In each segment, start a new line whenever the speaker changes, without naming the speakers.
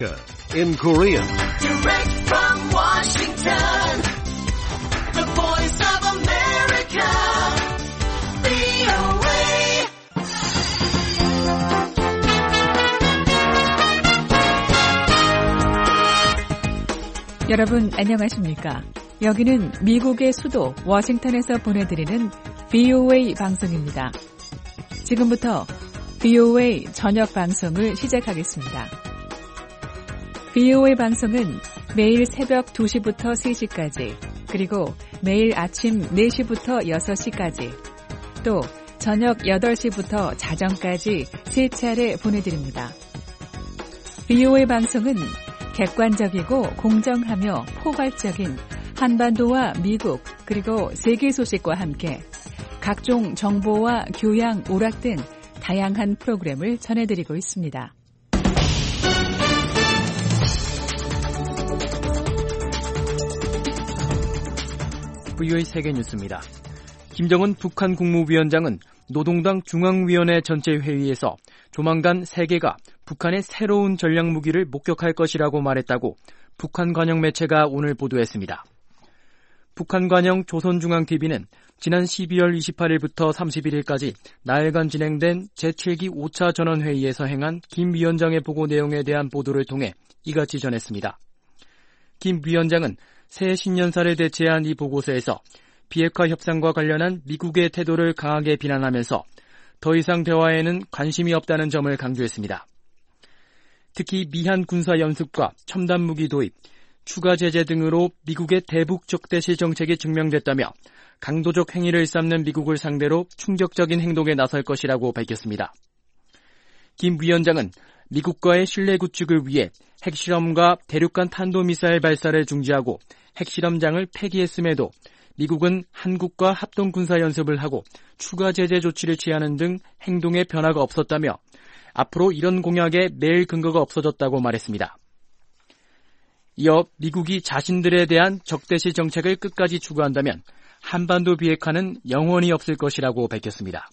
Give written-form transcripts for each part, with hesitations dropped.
in Korean.
Direct from Washington, the voice of America, VOA.
여러분 안녕하십니까? 여기는 미국의 수도 워싱턴에서 보내드리는 VOA 방송입니다. 지금부터 VOA 저녁 방송을 시작하겠습니다. VOA 방송은 매일 새벽 2시부터 3시까지, 그리고 매일 아침 4시부터 6시까지, 또 저녁 8시부터 자정까지 3차례 보내드립니다. VOA 방송은 객관적이고 공정하며 포괄적인 한반도와 미국 그리고 세계 소식과 함께 각종 정보와 교양, 오락 등 다양한 프로그램을 전해드리고 있습니다.
VOA 세계 뉴스입니다. 김정은 북한 국무위원장은 노동당 중앙위원회 전체 회의에서 조만간 세계가 북한의 새로운 전략무기를 목격할 것이라고 말했다고 북한 관영 매체가 오늘 보도했습니다. 북한 관영 조선중앙TV는 지난 12월 28일부터 31일까지 나흘간 진행된 제7기 5차 전원회의에서 행한 김 위원장의 보고 내용에 대한 보도를 통해 이같이 전했습니다. 김 위원장은 새 신년사를 대체한 이 보고서에서 비핵화 협상과 관련한 미국의 태도를 강하게 비난하면서 더 이상 대화에는 관심이 없다는 점을 강조했습니다. 특히 미한 군사연습과 첨단무기 도입, 추가 제재 등으로 미국의 대북 적대시 정책이 증명됐다며 강도적 행위를 일삼는 미국을 상대로 충격적인 행동에 나설 것이라고 밝혔습니다. 김 위원장은 미국과의 신뢰 구축을 위해 핵실험과 대륙간 탄도미사일 발사를 중지하고 핵실험장을 폐기했음에도 미국은 한국과 합동군사연습을 하고 추가 제재 조치를 취하는 등 행동에 변화가 없었다며 앞으로 이런 공약에 매일 근거가 없어졌다고 말했습니다. 이어 미국이 자신들에 대한 적대시 정책을 끝까지 추구한다면 한반도 비핵화는 영원히 없을 것이라고 밝혔습니다.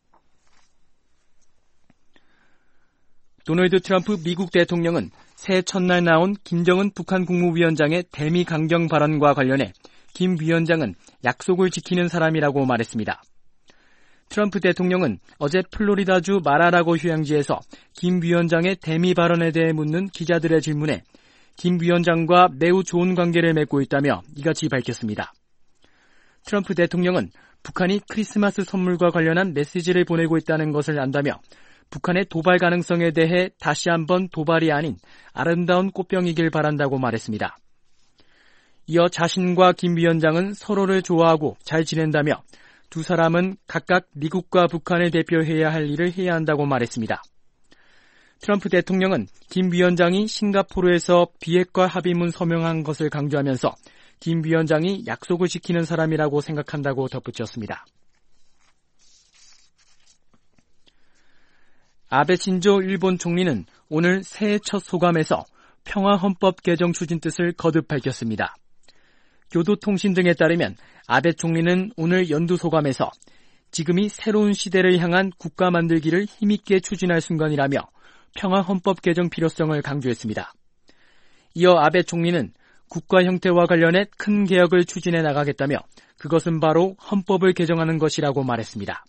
도널드 트럼프 미국 대통령은 새해 첫날 나온 김정은 북한 국무위원장의 대미 강경 발언과 관련해 김 위원장은 약속을 지키는 사람이라고 말했습니다. 트럼프 대통령은 어제 플로리다주 마라라고 휴양지에서 김 위원장의 대미 발언에 대해 묻는 기자들의 질문에 김 위원장과 매우 좋은 관계를 맺고 있다며 이같이 밝혔습니다. 트럼프 대통령은 북한이 크리스마스 선물과 관련한 메시지를 보내고 있다는 것을 안다며 북한의 도발 가능성에 대해 다시 한번 도발이 아닌 아름다운 꽃병이길 바란다고 말했습니다. 이어 자신과 김 위원장은 서로를 좋아하고 잘 지낸다며 두 사람은 각각 미국과 북한을 대표해야 할 일을 해야 한다고 말했습니다. 트럼프 대통령은 김 위원장이 싱가포르에서 비핵화 합의문 서명한 것을 강조하면서 김 위원장이 약속을 지키는 사람이라고 생각한다고 덧붙였습니다. 아베 신조 일본 총리는 오늘 새해 첫 소감에서 평화헌법 개정 추진 뜻을 거듭 밝혔습니다. 교도통신 등에 따르면 아베 총리는 오늘 연두 소감에서 지금이 새로운 시대를 향한 국가 만들기를 힘있게 추진할 순간이라며 평화헌법 개정 필요성을 강조했습니다. 이어 아베 총리는 국가 형태와 관련해 큰 개혁을 추진해 나가겠다며 그것은 바로 헌법을 개정하는 것이라고 말했습니다.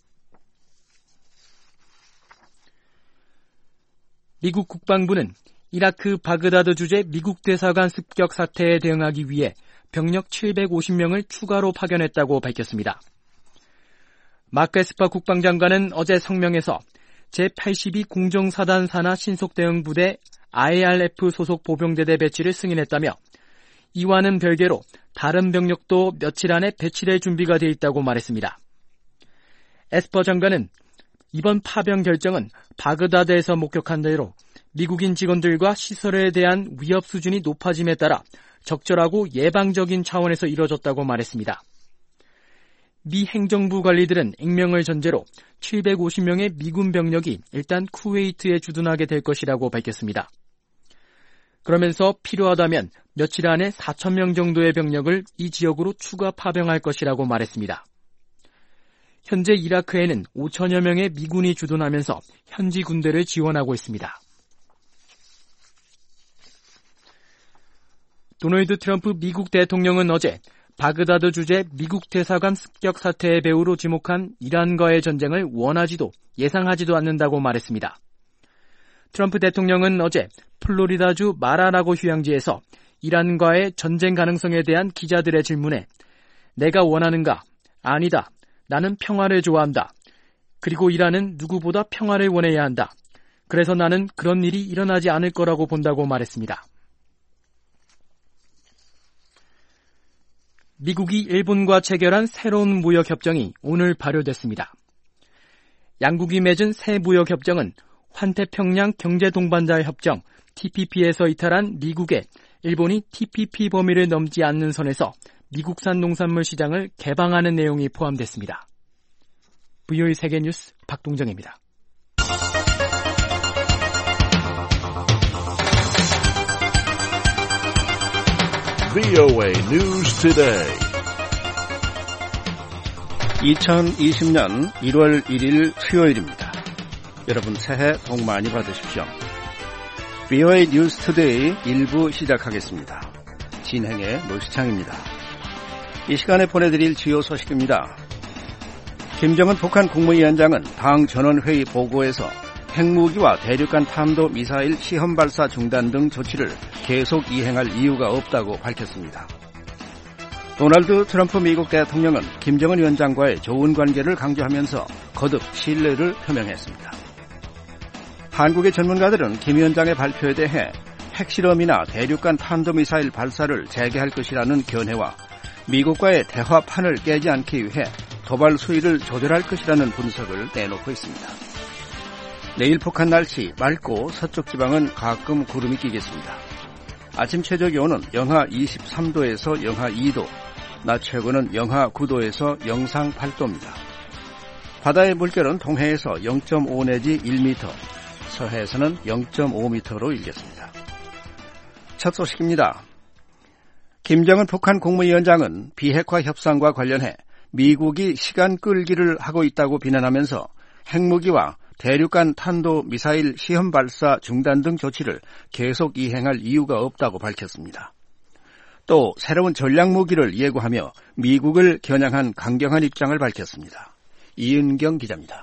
미국 국방부는 이라크 바그다드 주재 미국 대사관 습격 사태에 대응하기 위해 병력 750명을 추가로 파견했다고 밝혔습니다. 마크 에스퍼 국방장관은 어제 성명에서 제82 공정사단 산하 신속대응부대 IRF 소속 보병대대 배치를 승인했다며 이와는 별개로 다른 병력도 며칠 안에 배치될 준비가 돼 있다고 말했습니다. 에스퍼 장관은 이번 파병 결정은 바그다드에서 목격한 대로 미국인 직원들과 시설에 대한 위협 수준이 높아짐에 따라 적절하고 예방적인 차원에서 이뤄졌다고 말했습니다. 미 행정부 관리들은 익명을 전제로 750명의 미군 병력이 일단 쿠웨이트에 주둔하게 될 것이라고 밝혔습니다. 그러면서 필요하다면 며칠 안에 4,000명 정도의 병력을 이 지역으로 추가 파병할 것이라고 말했습니다. 현재 이라크에는 5천여 명의 미군이 주둔하면서 현지 군대를 지원하고 있습니다. 도널드 트럼프 미국 대통령은 어제 바그다드 주재 미국 대사관 습격 사태의 배후로 지목한 이란과의 전쟁을 원하지도 예상하지도 않는다고 말했습니다. 트럼프 대통령은 어제 플로리다주 마라라고 휴양지에서 이란과의 전쟁 가능성에 대한 기자들의 질문에 내가 원하는가? 아니다. 나는 평화를 좋아한다. 그리고 이란은 누구보다 평화를 원해야 한다. 그래서 나는 그런 일이 일어나지 않을 거라고 본다고 말했습니다. 미국이 일본과 체결한 새로운 무역협정이 오늘 발효됐습니다. 양국이 맺은 새 무역협정은 환태평양 경제동반자 협정 TPP에서 이탈한 미국에 일본이 TPP 범위를 넘지 않는 선에서 미국산 농산물 시장을 개방하는 내용이 포함됐습니다. VOA 세계뉴스 박동정입니다.
VOA News Today. 2020년 1월 1일 수요일입니다. 여러분 새해 복 많이 받으십시오. VOA News Today 1부 시작하겠습니다. 진행의 노시창입니다. 이 시간에 보내드릴 주요 소식입니다. 김정은 북한 국무위원장은 당 전원회의 보고에서 핵무기와 대륙간 탄도미사일 시험 발사 중단 등 조치를 계속 이행할 이유가 없다고 밝혔습니다. 도널드 트럼프 미국 대통령은 김정은 위원장과의 좋은 관계를 강조하면서 거듭 신뢰를 표명했습니다. 한국의 전문가들은 김 위원장의 발표에 대해 핵실험이나 대륙간 탄도미사일 발사를 재개할 것이라는 견해와 미국과의 대화판을 깨지 않기 위해 도발 수위를 조절할 것이라는 분석을 내놓고 있습니다. 내일 북한 날씨 맑고 서쪽 지방은 가끔 구름이 끼겠습니다. 아침 최저 기온은 영하 23도에서 영하 2도, 낮 최고는 영하 9도에서 영상 8도입니다. 바다의 물결은 동해에서 0.5 내지 1m, 서해에서는 0.5m로 일겠습니다. 첫 소식입니다. 김정은 북한 국무위원장은 비핵화 협상과 관련해 미국이 시간 끌기를 하고 있다고 비난하면서 핵무기와 대륙간 탄도미사일 시험 발사 중단 등 조치를 계속 이행할 이유가 없다고 밝혔습니다. 또 새로운 전략무기를 예고하며 미국을 겨냥한 강경한 입장을 밝혔습니다. 이은경 기자입니다.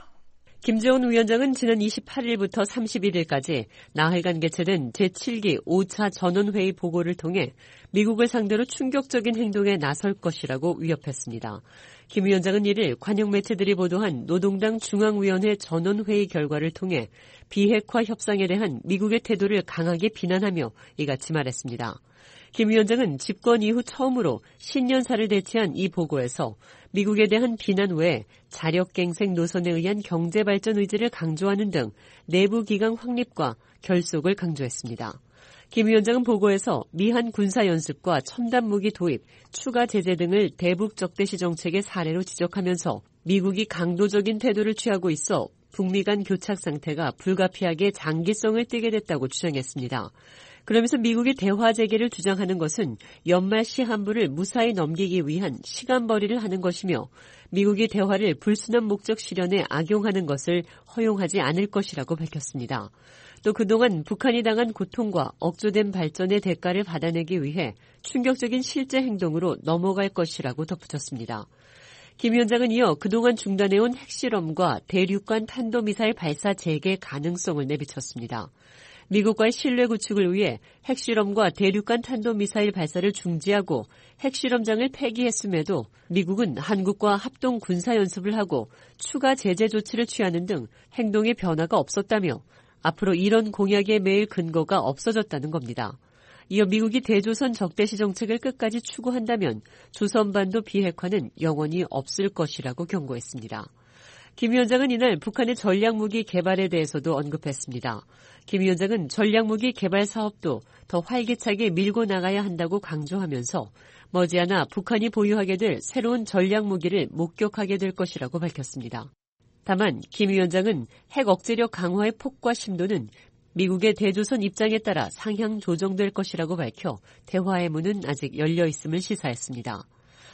김정은 위원장은 지난 28일부터 31일까지 나흘간 개최된 제7기 5차 전원회의 보고를 통해 미국을 상대로 충격적인 행동에 나설 것이라고 위협했습니다. 김 위원장은 이를 관영 매체들이 보도한 노동당 중앙위원회 전원회의 결과를 통해 비핵화 협상에 대한 미국의 태도를 강하게 비난하며 이같이 말했습니다. 김 위원장은 집권 이후 처음으로 신년사를 대체한 이 보고에서 미국에 대한 비난 외에 자력갱생 노선에 의한 경제발전 의지를 강조하는 등 내부 기강 확립과 결속을 강조했습니다. 김 위원장은 보고에서 미한 군사연습과 첨단무기 도입, 추가 제재 등을 대북 적대시 정책의 사례로 지적하면서 미국이 강도적인 태도를 취하고 있어 북미 간 교착 상태가 불가피하게 장기성을 띠게 됐다고 주장했습니다. 그러면서 미국이 대화 재개를 주장하는 것은 연말 시한부를 무사히 넘기기 위한 시간벌이를 하는 것이며 미국이 대화를 불순한 목적 실현에 악용하는 것을 허용하지 않을 것이라고 밝혔습니다. 또 그동안 북한이 당한 고통과 억조된 발전의 대가를 받아내기 위해 충격적인 실제 행동으로 넘어갈 것이라고 덧붙였습니다. 김 위원장은 이어 그동안 중단해온 핵실험과 대륙간 탄도미사일 발사 재개 가능성을 내비쳤습니다. 미국과의 신뢰 구축을 위해 핵실험과 대륙간 탄도미사일 발사를 중지하고 핵실험장을 폐기했음에도 미국은 한국과 합동 군사연습을 하고 추가 제재 조치를 취하는 등 행동의 변화가 없었다며 앞으로 이런 공약에 매일 근거가 없어졌다는 겁니다. 이어 미국이 대조선 적대시 정책을 끝까지 추구한다면 조선반도 비핵화는 영원히 없을 것이라고 경고했습니다. 김 위원장은 이날 북한의 전략무기 개발에 대해서도 언급했습니다. 김 위원장은 전략무기 개발 사업도 더 활기차게 밀고 나가야 한다고 강조하면서 머지않아 북한이 보유하게 될 새로운 전략무기를 목격하게 될 것이라고 밝혔습니다. 다만 김 위원장은 핵 억제력 강화의 폭과 심도는 미국의 대조선 입장에 따라 상향 조정될 것이라고 밝혀 대화의 문은 아직 열려 있음을 시사했습니다.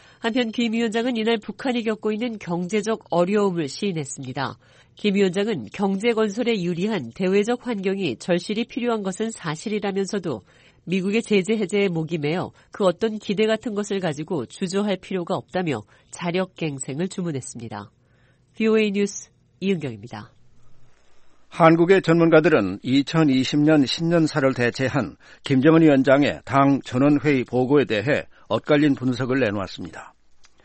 한편 김 위원장은 이날 북한이 겪고 있는 경제적 어려움을 시인했습니다. 김 위원장은 경제 건설에 유리한 대외적 환경이 절실히 필요한 것은 사실이라면서도 미국의 제재 해제에 목이 메어 그 어떤 기대 같은 것을 가지고 주저할 필요가 없다며 자력갱생을 주문했습니다. VOA 뉴스 이은경입니다.
한국의 전문가들은 2020년 신년사를 대체한 김정은 위원장의 당 전원회의 보고에 대해 엇갈린 분석을 내놓았습니다.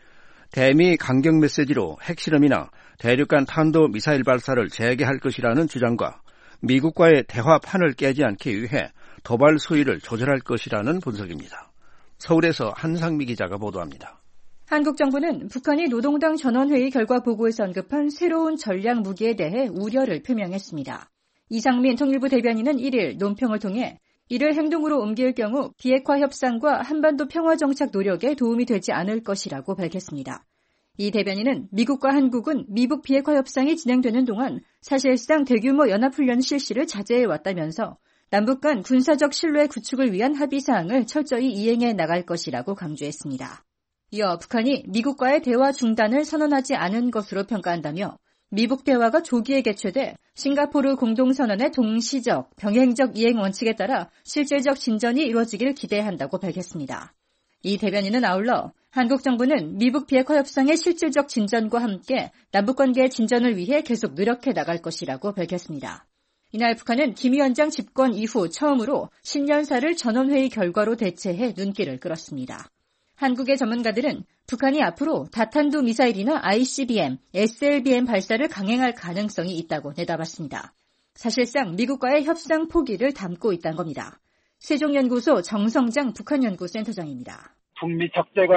대미 강경 메시지로 핵실험이나 대륙간 탄도미사일 발사를 재개할 것이라는 주장과 미국과의 대화판을 깨지 않기 위해 도발 수위를 조절할 것이라는 분석입니다. 서울에서 한상미 기자가 보도합니다.
한국 정부는 북한이 노동당 전원회의 결과 보고에서 언급한 새로운 전략 무기에 대해 우려를 표명했습니다. 이상민 통일부 대변인은 1일 논평을 통해 이를 행동으로 옮길 경우 비핵화 협상과 한반도 평화 정착 노력에 도움이 되지 않을 것이라고 밝혔습니다. 이 대변인은 미국과 한국은 미북 비핵화 협상이 진행되는 동안 사실상 대규모 연합훈련 실시를 자제해왔다면서 남북 간 군사적 신뢰 구축을 위한 합의사항을 철저히 이행해 나갈 것이라고 강조했습니다. 이어 북한이 미국과의 대화 중단을 선언하지 않은 것으로 평가한다며 미북 대화가 조기에 개최돼 싱가포르 공동선언의 동시적, 병행적 이행 원칙에 따라 실질적 진전이 이루어지길 기대한다고 밝혔습니다. 이 대변인은 아울러 한국 정부는 미북 비핵화 협상의 실질적 진전과 함께 남북관계의 진전을 위해 계속 노력해 나갈 것이라고 밝혔습니다. 이날 북한은 김 위원장 집권 이후 처음으로 신년사를 전원회의 결과로 대체해 눈길을 끌었습니다. 한국의 전문가들은 북한이 앞으로 다탄두 미사일이나 ICBM, SLBM 발사를 강행할 가능성이 있다고 내다봤습니다. 사실상 미국과의 협상 포기를 담고 있다는 겁니다. 세종연구소 정성장 북한연구센터장입니다.
북미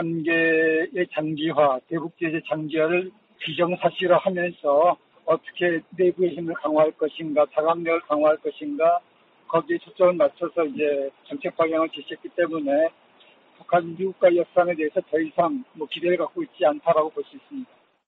적대관계의 장기화, 대북제재 장기화를 기정사실화하면서 어떻게 내부의 힘을 강화할 것인가, 자강력을 강화할 것인가, 거기에 초점을 맞춰서 이제 정책 방향을 제시했기 때문에 북한 미국과의 협상에 대해서 더 이상 기대를 갖고 있지 않다라고 볼 수 있습니다.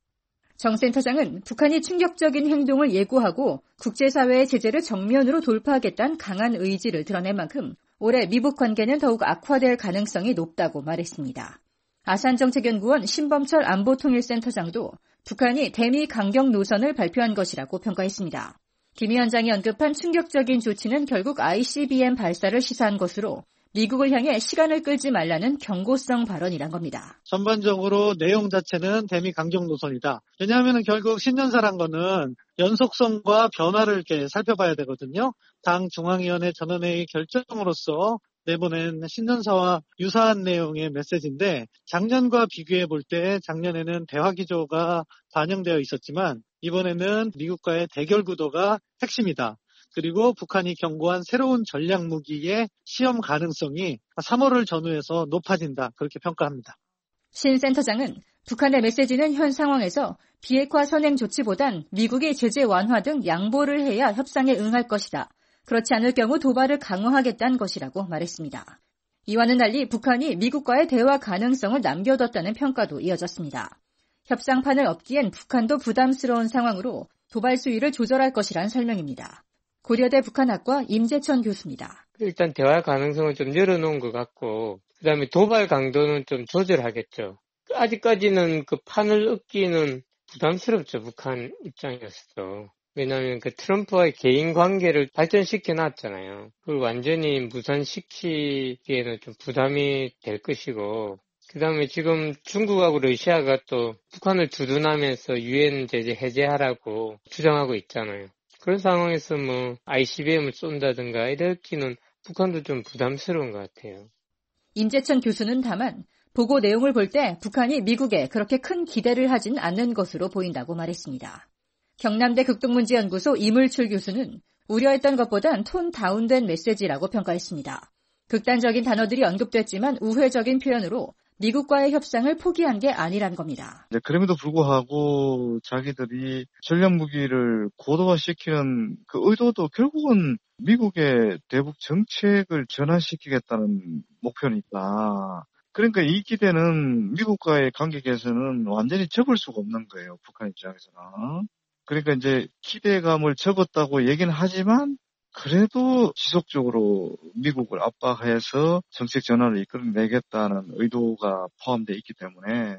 정 센터장은 북한이 충격적인 행동을 예고하고 국제사회의 제재를 정면으로 돌파하겠다는 강한 의지를 드러낸 만큼 올해 미북 관계는 더욱 악화될 가능성이 높다고 말했습니다. 아산정책연구원 신범철 안보통일센터장도 북한이 대미 강경 노선을 발표한 것이라고 평가했습니다. 김 위원장이 언급한 충격적인 조치는 결국 ICBM 발사를 시사한 것으로 미국을 향해 시간을 끌지 말라는 경고성 발언이란 겁니다.
전반적으로 내용 자체는 대미 강경 노선이다. 왜냐하면 결국 신년사란 거는 연속성과 변화를 이렇게 살펴봐야 되거든요. 당 중앙위원회 전원회의 결정으로서 내보낸 신년사와 유사한 내용의 메시지인데 작년과 비교해 볼 때 작년에는 대화 기조가 반영되어 있었지만 이번에는 미국과의 대결 구도가 핵심이다. 그리고 북한이 경고한 새로운 전략 무기의 시험 가능성이 3월을 전후해서 높아진다. 그렇게 평가합니다.
신 센터장은 북한의 메시지는 현 상황에서 비핵화 선행 조치보단 미국의 제재 완화 등 양보를 해야 협상에 응할 것이다. 그렇지 않을 경우 도발을 강화하겠다는 것이라고 말했습니다. 이와는 달리 북한이 미국과의 대화 가능성을 남겨뒀다는 평가도 이어졌습니다. 협상판을 엎기엔 북한도 부담스러운 상황으로 도발 수위를 조절할 것이란 설명입니다. 고려대 북한학과 임재천 교수입니다.
일단 대화 가능성을 좀 열어놓은 것 같고 그다음에 도발 강도는 좀 조절하겠죠. 아직까지는 그 판을 엎기는 부담스럽죠. 북한 입장에서도. 왜냐하면 그 트럼프와의 개인 관계를 발전시켜 놨잖아요. 그걸 완전히 무산시키기에는 좀 부담이 될 것이고 그다음에 지금 중국하고 러시아가 또 북한을 두둔하면서 유엔 제재 해제하라고 주장하고 있잖아요. 그런 상황에서 ICBM을 쏜다든가 이렇게는 북한도 좀 부담스러운 것 같아요.
임재천 교수는 다만 보고 내용을 볼 때 북한이 미국에 그렇게 큰 기대를 하진 않는 것으로 보인다고 말했습니다. 경남대 극동문제연구소 이물출 교수는 우려했던 것보단 톤 다운된 메시지라고 평가했습니다. 극단적인 단어들이 언급됐지만 우회적인 표현으로 미국과의 협상을 포기한 게 아니란 겁니다.
그럼에도 불구하고 자기들이 전략무기를 고도화시키는 그 의도도 결국은 미국의 대북 정책을 전환시키겠다는 목표니까. 그러니까 이 기대는 미국과의 관계 개선은 완전히 접을 수가 없는 거예요. 북한 입장에서는. 그러니까 이제 기대감을 접었다고 얘기는 하지만 그래도 지속적으로 미국을 압박해서 정책 전환을 이끌어내겠다는 의도가 포함되어 있기 때문에.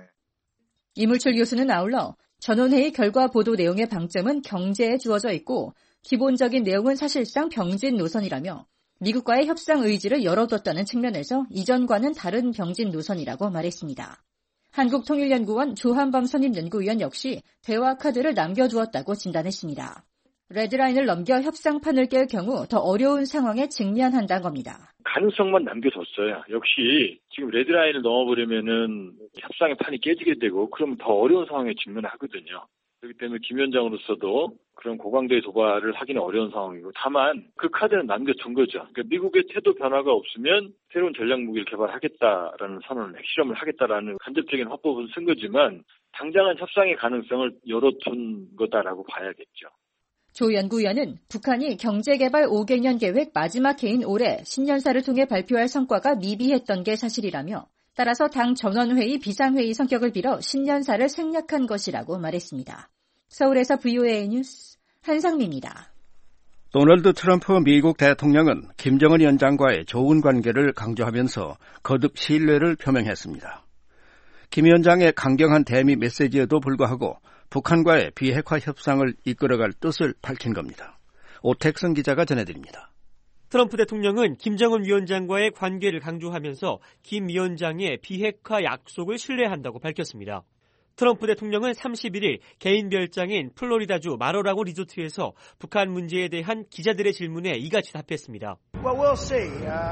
이물출 교수는 아울러 전원회의 결과 보도 내용의 방점은 경제에 주어져 있고 기본적인 내용은 사실상 병진 노선이라며 미국과의 협상 의지를 열어뒀다는 측면에서 이전과는 다른 병진 노선이라고 말했습니다. 한국통일연구원 조한범 선임연구위원 역시 대화 카드를 남겨두었다고 진단했습니다. 레드라인을 넘겨 협상판을 깰 경우 더 어려운 상황에 직면한다는 겁니다.
가능성만 남겨뒀어요. 역시 지금 레드라인을 넘어버리면은 협상의 판이 깨지게 되고 그러면 더 어려운 상황에 직면하거든요. 그렇기 때문에 김 위원장으로서도 그런 고강도의 도발을 하기는 어려운 상황이고 다만 그 카드는 남겨둔 거죠. 그러니까 미국의 태도 변화가 없으면 새로운 전략무기를 개발하겠다라는 선언을 핵실험을 하겠다라는 간접적인 화법을 쓴 거지만 당장은 협상의 가능성을 열어둔 거다라고 봐야겠죠.
조 연구위원은 북한이 경제개발 5개년 계획 마지막 해인 올해 신년사를 통해 발표할 성과가 미비했던 게 사실이라며 따라서 당 전원회의 비상회의 성격을 빌어 신년사를 생략한 것이라고 말했습니다. 서울에서 VOA 뉴스 한상미입니다.
도널드 트럼프 미국 대통령은 김정은 위원장과의 좋은 관계를 강조하면서 거듭 신뢰를 표명했습니다. 김 위원장의 강경한 대미 메시지에도 불구하고 북한과의 비핵화 협상을 이끌어갈 뜻을 밝힌 겁니다. 오택성 기자가 전해드립니다.
트럼프 대통령은 김정은 위원장과의 관계를 강조하면서 김 위원장의 비핵화 약속을 신뢰한다고 밝혔습니다. 트럼프 대통령은 31일 개인 별장인 플로리다주 마로라고 리조트에서 북한 문제에 대한 기자들의 질문에 이같이 답했습니다.
Well, we'll see.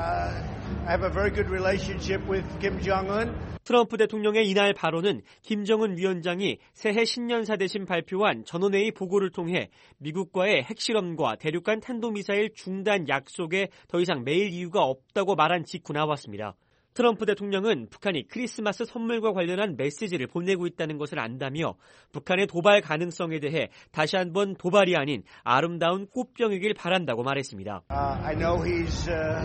I have a very good relationship with Kim Jong-un.
트럼프 대통령의 이날 발언은 김정은 위원장이 새해 신년사 대신 발표한 전원회의 보고를 통해 미국과의 핵실험과 대륙간 탄도미사일 중단 약속에 더 이상 매일 이유가 없다고 말한 직후 나왔습니다. 트럼프 대통령은 북한이 크리스마스 선물과 관련한 메시지를 보내고 있다는 것을 안다며 북한의 도발 가능성에 대해 다시 한번 도발이 아닌 아름다운 꽃병이길 바란다고 말했습니다.
I know he's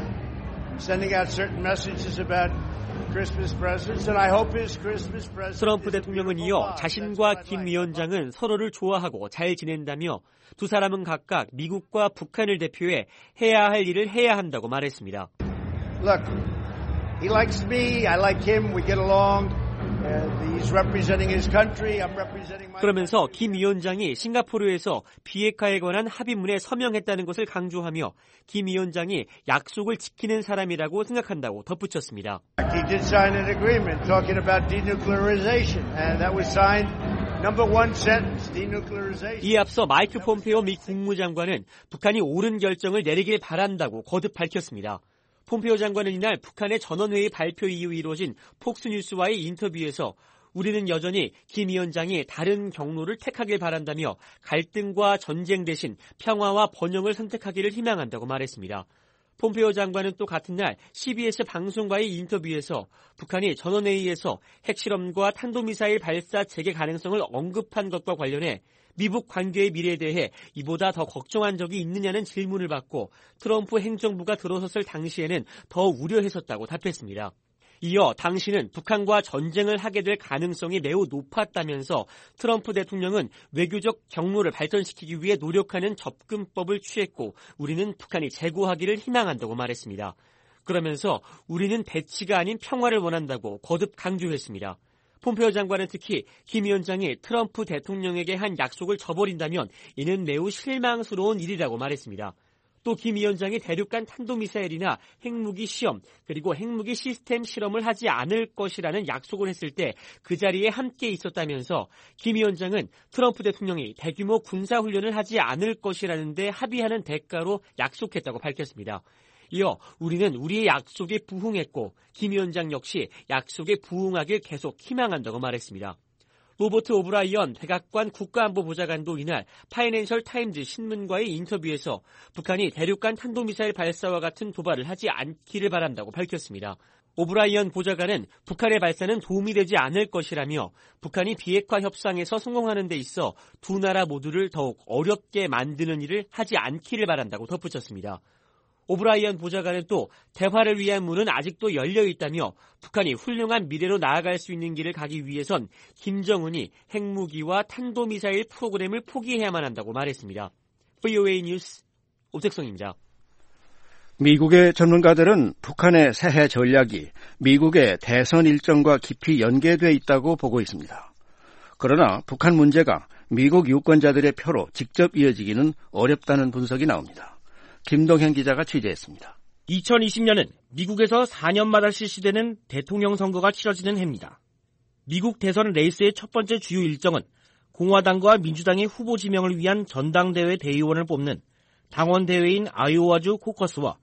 sending out certain messages about Christmas presents, and I hope his Christmas present.
트럼프 대통령은 이어 자신과 김 위원장은 서로를 좋아하고 잘 지낸다며 두 사람은 각각 미국과 북한을 대표해 해야 할 일을 해야 한다고 말했습니다.
Look. He likes me, I like him, we get along. He's representing his country, I'm representing my
그러면서 김 위원장이 싱가포르에서 비핵화에 관한 합의문에 서명했다는 것을 강조하며 김 위원장이 약속을 지키는 사람이라고 생각한다고 덧붙였습니다.
He did sign an agreement talking about denuclearization, and that was signed. Number one sentence, denuclearization.
이에 앞서 마이크 폼페오 미 국무장관은 북한이 옳은 결정을 내리길 바란다고 거듭 밝혔습니다. 폼페오 장관은 이날 북한의 전원회의 발표 이후 이루어진 폭스뉴스와의 인터뷰에서 우리는 여전히 김 위원장이 다른 경로를 택하길 바란다며 갈등과 전쟁 대신 평화와 번영을 선택하기를 희망한다고 말했습니다. 폼페오 장관은 또 같은 날 CBS 방송과의 인터뷰에서 북한이 전원회의에서 핵실험과 탄도미사일 발사 재개 가능성을 언급한 것과 관련해 미북 관계의 미래에 대해 이보다 더 걱정한 적이 있느냐는 질문을 받고 트럼프 행정부가 들어섰을 당시에는 더 우려했었다고 답했습니다. 이어 당시는 북한과 전쟁을 하게 될 가능성이 매우 높았다면서 트럼프 대통령은 외교적 경로를 발전시키기 위해 노력하는 접근법을 취했고 우리는 북한이 재고하기를 희망한다고 말했습니다. 그러면서 우리는 대치가 아닌 평화를 원한다고 거듭 강조했습니다. 폼페오 장관은 특히 김 위원장이 트럼프 대통령에게 한 약속을 저버린다면 이는 매우 실망스러운 일이라고 말했습니다. 또 김 위원장이 대륙간 탄도미사일이나 핵무기 시험 그리고 핵무기 시스템 실험을 하지 않을 것이라는 약속을 했을 때 그 자리에 함께 있었다면서 김 위원장은 트럼프 대통령이 대규모 군사훈련을 하지 않을 것이라는 데 합의하는 대가로 약속했다고 밝혔습니다. 이어 우리는 우리의 약속에 부응했고 김 위원장 역시 약속에 부응하길 계속 희망한다고 말했습니다. 로버트 오브라이언 백악관 국가안보보좌관도 이날 파이낸셜 타임즈 신문과의 인터뷰에서 북한이 대륙간 탄도미사일 발사와 같은 도발을 하지 않기를 바란다고 밝혔습니다. 오브라이언 보좌관은 북한의 발사는 도움이 되지 않을 것이라며 북한이 비핵화 협상에서 성공하는 데 있어 두 나라 모두를 더욱 어렵게 만드는 일을 하지 않기를 바란다고 덧붙였습니다. 오브라이언 보좌관은 또 대화를 위한 문은 아직도 열려 있다며 북한이 훌륭한 미래로 나아갈 수 있는 길을 가기 위해선 김정은이 핵무기와 탄도미사일 프로그램을 포기해야만 한다고 말했습니다. VOA 뉴스 오택성입니다.
미국의 전문가들은 북한의 새해 전략이 미국의 대선 일정과 깊이 연계돼 있다고 보고 있습니다. 그러나 북한 문제가 미국 유권자들의 표로 직접 이어지기는 어렵다는 분석이 나옵니다. 김동현 기자가 취재했습니다.
2020년은 미국에서 4년마다 실시되는 대통령 선거가 치러지는 해입니다. 미국 대선 레이스의 첫 번째 주요 일정은 공화당과 민주당의 후보 지명을 위한 전당대회 대의원을 뽑는 당원대회인 아이오와주 코커스와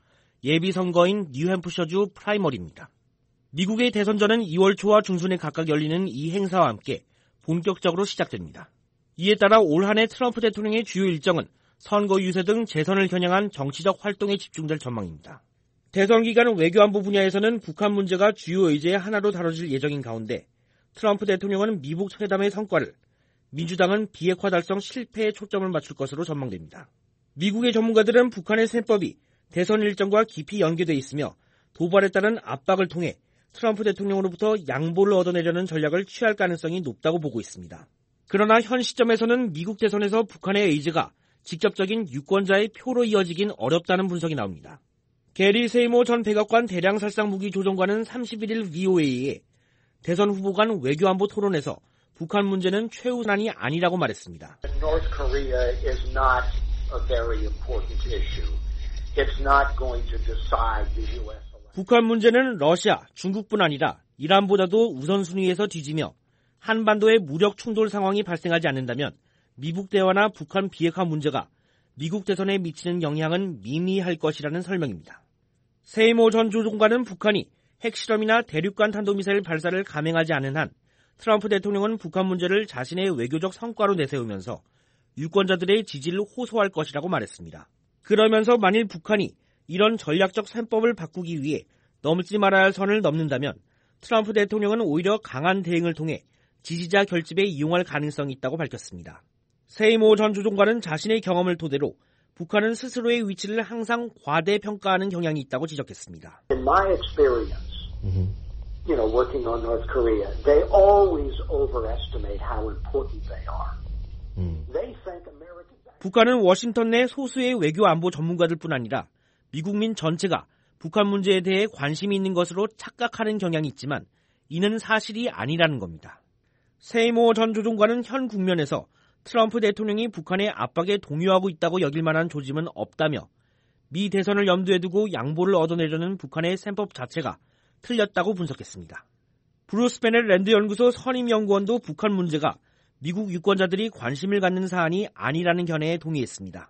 예비선거인 뉴햄프셔주 프라이머리입니다. 미국의 대선전은 2월 초와 중순에 각각 열리는 이 행사와 함께 본격적으로 시작됩니다. 이에 따라 올 한 해 트럼프 대통령의 주요 일정은 선거 유세 등 재선을 겨냥한 정치적 활동에 집중될 전망입니다. 대선 기간 외교안보 분야에서는 북한 문제가 주요 의제의 하나로 다뤄질 예정인 가운데 트럼프 대통령은 미북 회담의 성과를, 민주당은 비핵화 달성 실패에 초점을 맞출 것으로 전망됩니다. 미국의 전문가들은 북한의 셈법이 대선 일정과 깊이 연계돼 있으며 도발에 따른 압박을 통해 트럼프 대통령으로부터 양보를 얻어내려는 전략을 취할 가능성이 높다고 보고 있습니다. 그러나 현 시점에서는 미국 대선에서 북한의 의지가 직접적인 유권자의 표로 이어지긴 어렵다는 분석이 나옵니다. 게리 세이모 전 백악관 대량살상 무기 조정관은 31일 VOA에 대선 후보 간 외교안보 토론에서 북한 문제는 최우선이 아니라고 말했습니다.
North Korea is not a very important issue. It's not going to decide the U.S.
북한 문제는 러시아, 중국뿐 아니라 이란보다도 우선순위에서 뒤지며 한반도의 무력 충돌 상황이 발생하지 않는다면 미북 대화나 북한 비핵화 문제가 미국 대선에 미치는 영향은 미미할 것이라는 설명입니다. 세이모 전 조종관은 북한이 핵실험이나 대륙간 탄도미사일 발사를 감행하지 않은 한 트럼프 대통령은 북한 문제를 자신의 외교적 성과로 내세우면서 유권자들의 지지를 호소할 것이라고 말했습니다. 그러면서 만일 북한이 이런 전략적 셈법을 바꾸기 위해 넘지 말아야 할 선을 넘는다면 트럼프 대통령은 오히려 강한 대응을 통해 지지자 결집에 이용할 가능성이 있다고 밝혔습니다. 세이모 전 조종관은 자신의 경험을 토대로 북한은 스스로의 위치를 항상 과대평가하는 경향이 있다고 지적했습니다.
In my experience, working on North Korea, they always overestimate how important they are. They think American...
북한은 워싱턴 내 소수의 외교 안보 전문가들 뿐 아니라 미국민 전체가 북한 문제에 대해 관심이 있는 것으로 착각하는 경향이 있지만 이는 사실이 아니라는 겁니다. 세이모 전 조종관은 현 국면에서 트럼프 대통령이 북한의 압박에 동요하고 있다고 여길 만한 조짐은 없다며 미 대선을 염두에 두고 양보를 얻어내려는 북한의 셈법 자체가 틀렸다고 분석했습니다. 브루스 베넷 랜드 연구소 선임 연구원도 북한 문제가 미국 유권자들이 관심을 갖는 사안이 아니라는 견해에 동의했습니다.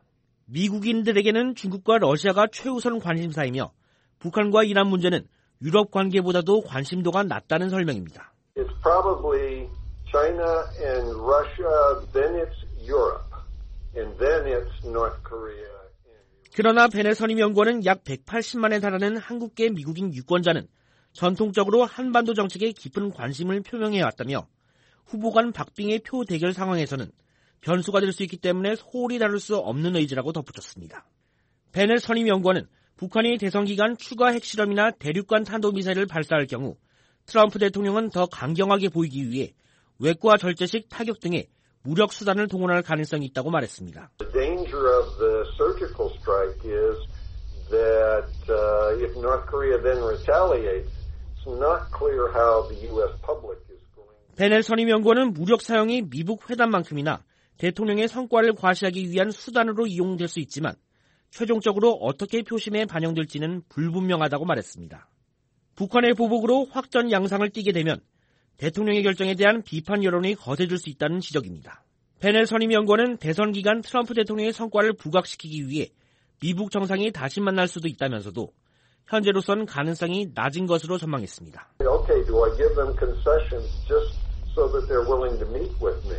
미국인들에게는 중국과 러시아가 최우선 관심사이며 북한과 이란 문제는 유럽 관계보다도 관심도가 낮다는 설명입니다.
It's probably China and Russia, then it's Europe, and then it's North Korea.
그러나 베넷 선임 연구원은 약 180만에 달하는 한국계 미국인 유권자는 전통적으로 한반도 정책에 깊은 관심을 표명해왔다며 후보 간 박빙의 표 대결 상황에서는 변수가 될 수 있기 때문에 소홀히 다룰 수 없는 의지라고 덧붙였습니다. 베넷 선임 연구원은 북한이 대선 기간 추가 핵실험이나 대륙간 탄도미사일을 발사할 경우 트럼프 대통령은 더 강경하게 보이기 위해 외과 절제식 타격 등의 무력 수단을 동원할 가능성이 있다고 말했습니다.
The danger of the surgical strike is that if North Korea then retaliates, it's not clear how the U.S. public is going.
베넬 선임 연구원은 무력 사용이 미북 회담만큼이나 대통령의 성과를 과시하기 위한 수단으로 이용될 수 있지만 최종적으로 어떻게 표심에 반영될지는 불분명하다고 말했습니다. 북한의 보복으로 확전 양상을 띠게 되면 대통령의 결정에 대한 비판 여론이 거세질 수 있다는 지적입니다. 베넬 선임 연구원은 대선 기간 트럼프 대통령의 성과를 부각시키기 위해 미북 정상이 다시 만날 수도 있다면서도 현재로선 가능성이 낮은 것으로 전망했습니다.
Okay, do I give them concessions just so that they're willing to meet with me?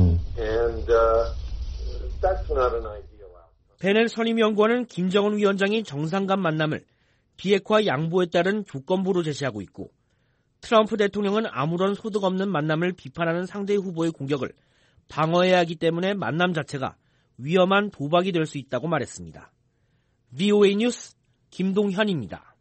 And that's not an ideal outcome.
베넬 선임 연구원은 김정은 위원장이 정상 간 만남을 비핵화 양보에 따른 조건부로 제시하고 있고 트럼프 대통령은 아무런 소득 없는 만남을 비판하는 상대 후보의 공격을 방어해야 하기 때문에 만남 자체가 위험한 도박이 될 수 있다고 말했습니다. VOA 뉴스 김동현입니다.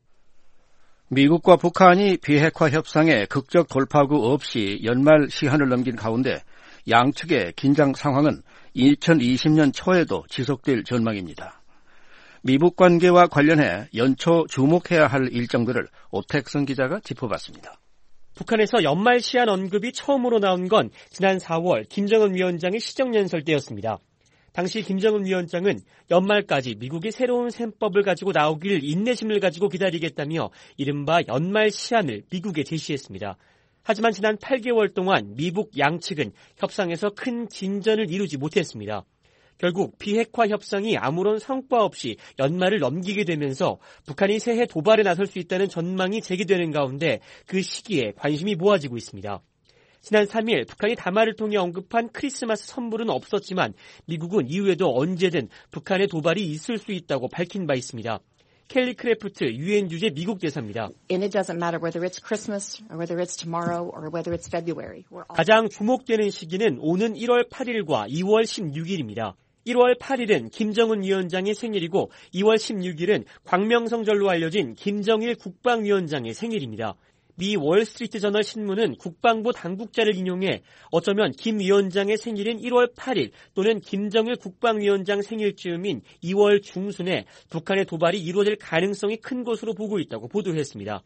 미국과 북한이 비핵화 협상에 극적 돌파구 없이 연말 시한을 넘긴 가운데 양측의 긴장 상황은 2020년 초에도 지속될 전망입니다. 미북 관계와 관련해 연초 주목해야 할 일정들을 오택성 기자가 짚어봤습니다.
북한에서 연말 시한 언급이 처음으로 나온 건 지난 4월 김정은 위원장의 시정연설 때였습니다. 당시 김정은 위원장은 연말까지 미국이 새로운 셈법을 가지고 나오길 인내심을 가지고 기다리겠다며 이른바 연말 시한을 미국에 제시했습니다. 하지만 지난 8개월 동안 미국 양측은 협상에서 큰 진전을 이루지 못했습니다. 결국 비핵화 협상이 아무런 성과 없이 연말을 넘기게 되면서 북한이 새해 도발에 나설 수 있다는 전망이 제기되는 가운데 그 시기에 관심이 모아지고 있습니다. 지난 3일 북한이 담화를 통해 언급한 크리스마스 선물은 없었지만 미국은 이후에도 언제든 북한의 도발이 있을 수 있다고 밝힌 바 있습니다. 켈리 크래프트 유엔 주재 미국 대사입니다.
And it doesn't matter whether it's Christmas or whether it's tomorrow or whether it's February.
가장 주목되는 시기는 오는 1월 8일과 2월 16일입니다. 1월 8일은 김정은 위원장의 생일이고 2월 16일은 광명성절로 알려진 김정일 국방위원장의 생일입니다. 미 월스트리트 저널 신문은 국방부 당국자를 인용해 어쩌면 김 위원장의 생일인 1월 8일 또는 김정일 국방위원장 생일쯤인 2월 중순에 북한의 도발이 이루어질 가능성이 큰 것으로 보고 있다고 보도했습니다.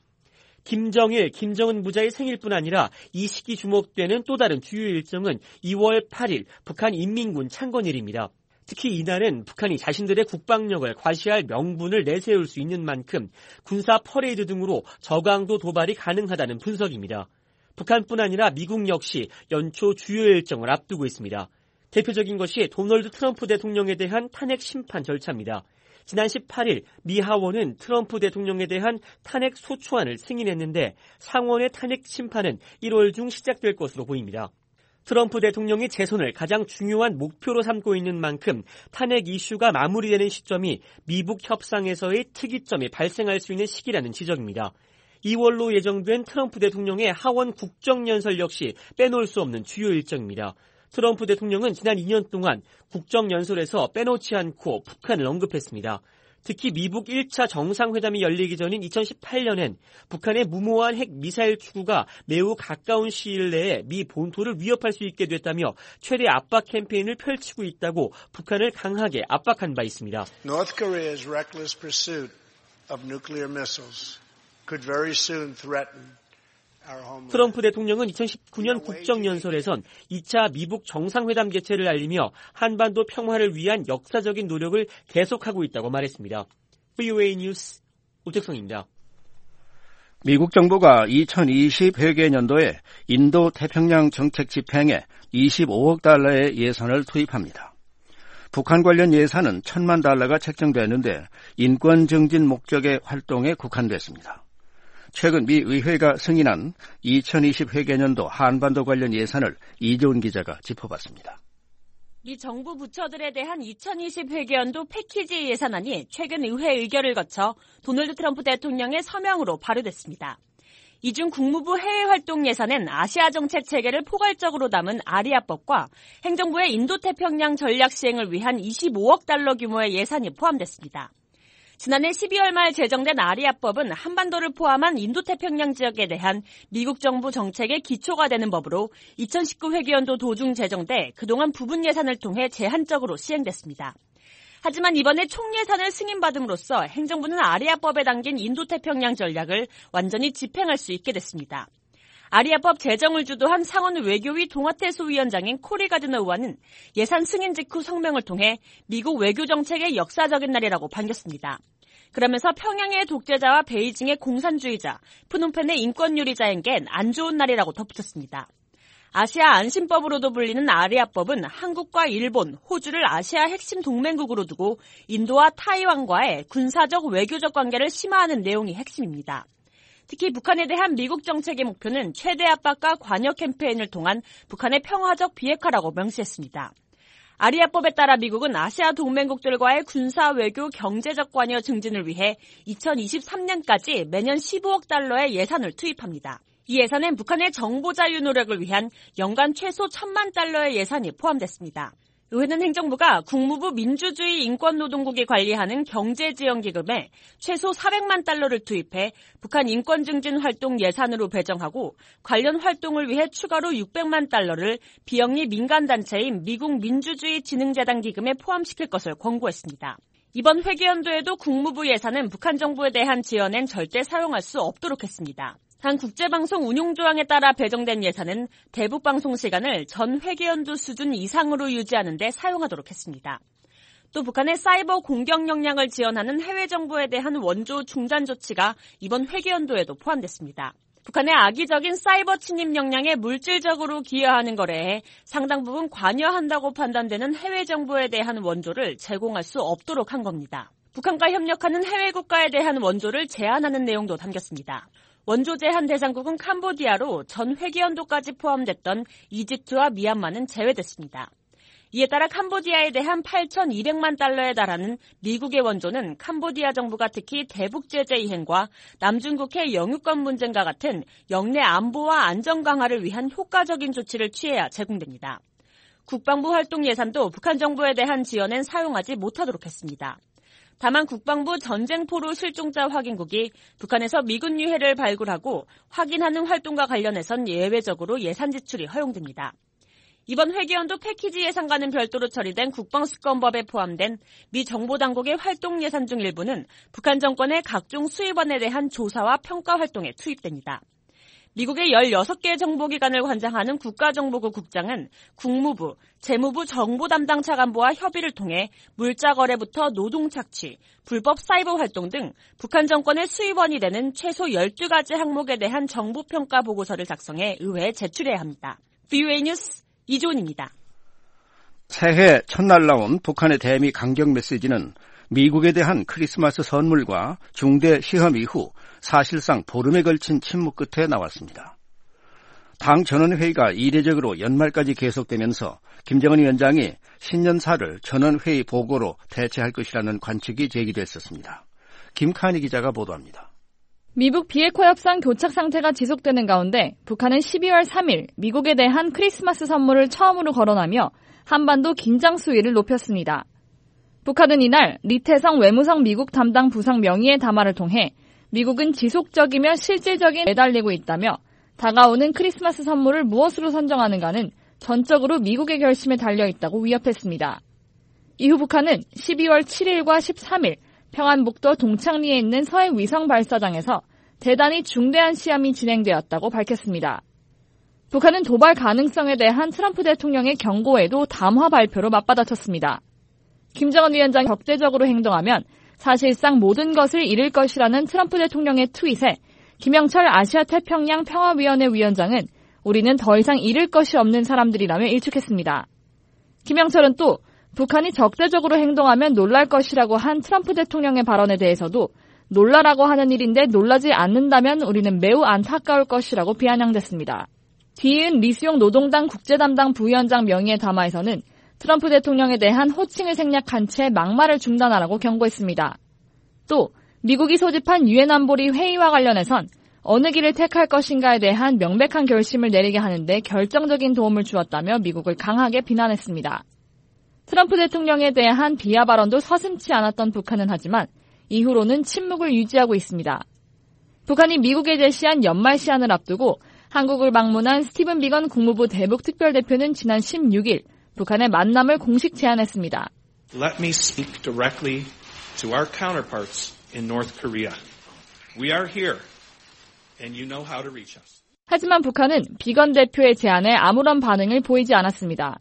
김정일, 김정은 부자의 생일뿐 아니라 이 시기 주목되는 또 다른 주요 일정은 2월 8일 북한 인민군 창건일입니다. 특히 이날은 북한이 자신들의 국방력을 과시할 명분을 내세울 수 있는 만큼 군사 퍼레이드 등으로 저강도 도발이 가능하다는 분석입니다. 북한뿐 아니라 미국 역시 연초 주요 일정을 앞두고 있습니다. 대표적인 것이 도널드 트럼프 대통령에 대한 탄핵 심판 절차입니다. 지난 18일 미 하원은 트럼프 대통령에 대한 탄핵 소추안을 승인했는데 상원의 탄핵 심판은 1월 중 시작될 것으로 보입니다. 트럼프 대통령이 재선을 가장 중요한 목표로 삼고 있는 만큼 탄핵 이슈가 마무리되는 시점이 미북 협상에서의 특이점이 발생할 수 있는 시기라는 지적입니다. 2월로 예정된 트럼프 대통령의 하원 국정연설 역시 빼놓을 수 없는 주요 일정입니다. 트럼프 대통령은 지난 2년 동안 국정연설에서 빼놓지 않고 북한을 언급했습니다. 특히 미북 1차 정상회담이 열리기 전인 2018년엔 북한의 무모한 핵 미사일 추구가 매우 가까운 시일 내에 미 본토를 위협할 수 있게 됐다며 최대 압박 캠페인을 펼치고 있다고 북한을 강하게 압박한 바 있습니다.
North Korea's reckless pursuit of nuclear missiles could very soon threaten
트럼프 대통령은 2019년 국정연설에선 2차 미북 정상회담 개최를 알리며 한반도 평화를 위한 역사적인 노력을 계속하고 있다고 말했습니다. VOA 뉴스 오택성입니다.
미국 정부가 2020 회계년도에 인도 태평양 정책 집행에 25억 달러의 예산을 투입합니다. 북한 관련 예산은 1,000만 달러가 책정됐는데 인권 증진 목적의 활동에 국한됐습니다. 최근 미 의회가 승인한 2020 회계년도 한반도 관련 예산을 이재훈 기자가 짚어봤습니다.
미 정부 부처들에 대한 2020 회계연도 패키지 예산안이 최근 의회 의결을 거쳐 도널드 트럼프 대통령의 서명으로 발의됐습니다. 이 중 국무부 해외활동 예산엔 아시아 정책 체계를 포괄적으로 담은 아리아법과 행정부의 인도태평양 전략 시행을 위한 25억 달러 규모의 예산이 포함됐습니다. 지난해 12월 말 제정된 아리아법은 한반도를 포함한 인도태평양 지역에 대한 미국 정부 정책의 기초가 되는 법으로 2019 회계연도 도중 제정돼 그동안 부분 예산을 통해 제한적으로 시행됐습니다. 하지만 이번에 총예산을 승인받음으로써 행정부는 아리아법에 담긴 인도태평양 전략을 완전히 집행할 수 있게 됐습니다. 아리아법 제정을 주도한 상원 외교위 동아태 소위원장인 코리 가드너 의원은 예산 승인 직후 성명을 통해 미국 외교정책의 역사적인 날이라고 반겼습니다. 그러면서 평양의 독재자와 베이징의 공산주의자, 푸놈펜의 인권유리자에겐 안 좋은 날이라고 덧붙였습니다. 아시아 안심법으로도 불리는 아리아법은 한국과 일본, 호주를 아시아 핵심 동맹국으로 두고 인도와 타이완과의 군사적 외교적 관계를 심화하는 내용이 핵심입니다. 특히 북한에 대한 미국 정책의 목표는 최대 압박과 관여 캠페인을 통한 북한의 평화적 비핵화라고 명시했습니다. 아리아법에 따라 미국은 아시아 동맹국들과의 군사, 외교, 경제적 관여 증진을 위해 2023년까지 매년 15억 달러의 예산을 투입합니다. 이 예산엔 북한의 정보 자유 노력을 위한 연간 최소 1,000만 달러의 예산이 포함됐습니다. 의회는 행정부가 국무부 민주주의 인권노동국이 관리하는 경제지원기금에 최소 400만 달러를 투입해 북한 인권증진 활동 예산으로 배정하고 관련 활동을 위해 추가로 600만 달러를 비영리 민간단체인 미국 민주주의 진흥재단 기금에 포함시킬 것을 권고했습니다. 이번 회계연도에도 국무부 예산은 북한 정부에 대한 지원엔 절대 사용할 수 없도록 했습니다. 한 국제방송 운용조항에 따라 배정된 예산은 대북 방송 시간을 전 회계연도 수준 이상으로 유지하는 데 사용하도록 했습니다. 또 북한의 사이버 공격 역량을 지원하는 해외 정보에 대한 원조 중단 조치가 이번 회계연도에도 포함됐습니다. 북한의 악의적인 사이버 침입 역량에 물질적으로 기여하는 거래에 상당 부분 관여한다고 판단되는 해외 정보에 대한 원조를 제공할 수 없도록 한 겁니다. 북한과 협력하는 해외 국가에 대한 원조를 제한하는 내용도 담겼습니다. 원조 제한 대상국은 캄보디아로 전 회계연도까지 포함됐던 이집트와 미얀마는 제외됐습니다. 이에 따라 캄보디아에 대한 8,200만 달러에 달하는 미국의 원조는 캄보디아 정부가 특히 대북 제재 이행과 남중국해 영유권 문제과 같은 영내 안보와 안정 강화를 위한 효과적인 조치를 취해야 제공됩니다. 국방부 활동 예산도 북한 정부에 대한 지원엔 사용하지 못하도록 했습니다. 다만 국방부 전쟁포로 실종자 확인국이 북한에서 미군 유해를 발굴하고 확인하는 활동과 관련해선 예외적으로 예산 지출이 허용됩니다. 이번 회계연도 패키지 예산과는 별도로 처리된 국방수권법에 포함된 미 정보당국의 활동 예산 중 일부는 북한 정권의 각종 수입원에 대한 조사와 평가 활동에 투입됩니다. 미국의 16개 정보기관을 관장하는 국가정보국 국장은 국무부, 재무부 정보 담당 차관보와 협의를 통해 물자 거래부터 노동 착취, 불법 사이버 활동 등 북한 정권의 수입원이 되는 최소 12가지 항목에 대한 정보평가 보고서를 작성해 의회에 제출해야 합니다. VOA 뉴스 이조은입니다.
새해 첫날 나온 북한의 대미 강경 메시지는 미국에 대한 크리스마스 선물과 중대 시험 이후 사실상 보름에 걸친 침묵 끝에 나왔습니다. 당 전원회의가 이례적으로 연말까지 계속되면서 김정은 위원장이 신년사를 전원회의 보고로 대체할 것이라는 관측이 제기됐었습니다. 김칸희 기자가 보도합니다.
미북 비핵화 협상 교착 상태가 지속되는 가운데 북한은 12월 3일 미국에 대한 크리스마스 선물을 처음으로 거론하며 한반도 긴장 수위를 높였습니다. 북한은 이날 리태성 외무성 미국 담당 부상 명의의 담화를 통해 미국은 지속적이며 실질적인 매달리고 있다며 다가오는 크리스마스 선물을 무엇으로 선정하는가는 전적으로 미국의 결심에 달려있다고 위협했습니다. 이후 북한은 12월 7일과 13일 평안북도 동창리에 있는 서해 위성 발사장에서 대단히 중대한 시험이 진행되었다고 밝혔습니다. 북한은 도발 가능성에 대한 트럼프 대통령의 경고에도 담화 발표로 맞받아쳤습니다. 김정은 위원장이 적대적으로 행동하면 사실상 모든 것을 잃을 것이라는 트럼프 대통령의 트윗에 김영철 아시아태평양 평화위원회 위원장은 우리는 더 이상 잃을 것이 없는 사람들이라며 일축했습니다. 김영철은 또 북한이 적대적으로 행동하면 놀랄 것이라고 한 트럼프 대통령의 발언에 대해서도 놀라라고 하는 일인데 놀라지 않는다면 우리는 매우 안타까울 것이라고 비아냥댔습니다. 뒤이은 리수용 노동당 국제담당 부위원장 명의의 담화에서는 트럼프 대통령에 대한 호칭을 생략한 채 막말을 중단하라고 경고했습니다. 또 미국이 소집한 유엔 안보리 회의와 관련해선 어느 길을 택할 것인가에 대한 명백한 결심을 내리게 하는데 결정적인 도움을 주었다며 미국을 강하게 비난했습니다. 트럼프 대통령에 대한 비하 발언도 서슴지 않았던 북한은 하지만 이후로는 침묵을 유지하고 있습니다. 북한이 미국에 제시한 연말 시한을 앞두고 한국을 방문한 스티븐 비건 국무부 대북 특별대표는 지난 16일 북한의 만남을 공식 제안했습니다.
Let me speak directly to our counterparts in North Korea. We are here, and you know how to reach us.
하지만 북한은 비건 대표의 제안에 아무런 반응을 보이지 않았습니다.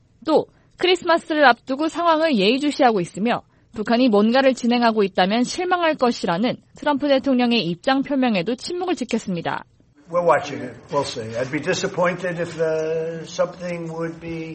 또 크리스마스를 앞두고 상황을 예의주시하고 있으며 북한이 뭔가를 진행하고 있다면 실망할 것이라는 트럼프 대통령의 입장 표명에도 침묵을 지켰습니다.
We're watching it. We'll see. I'd be disappointed if something would be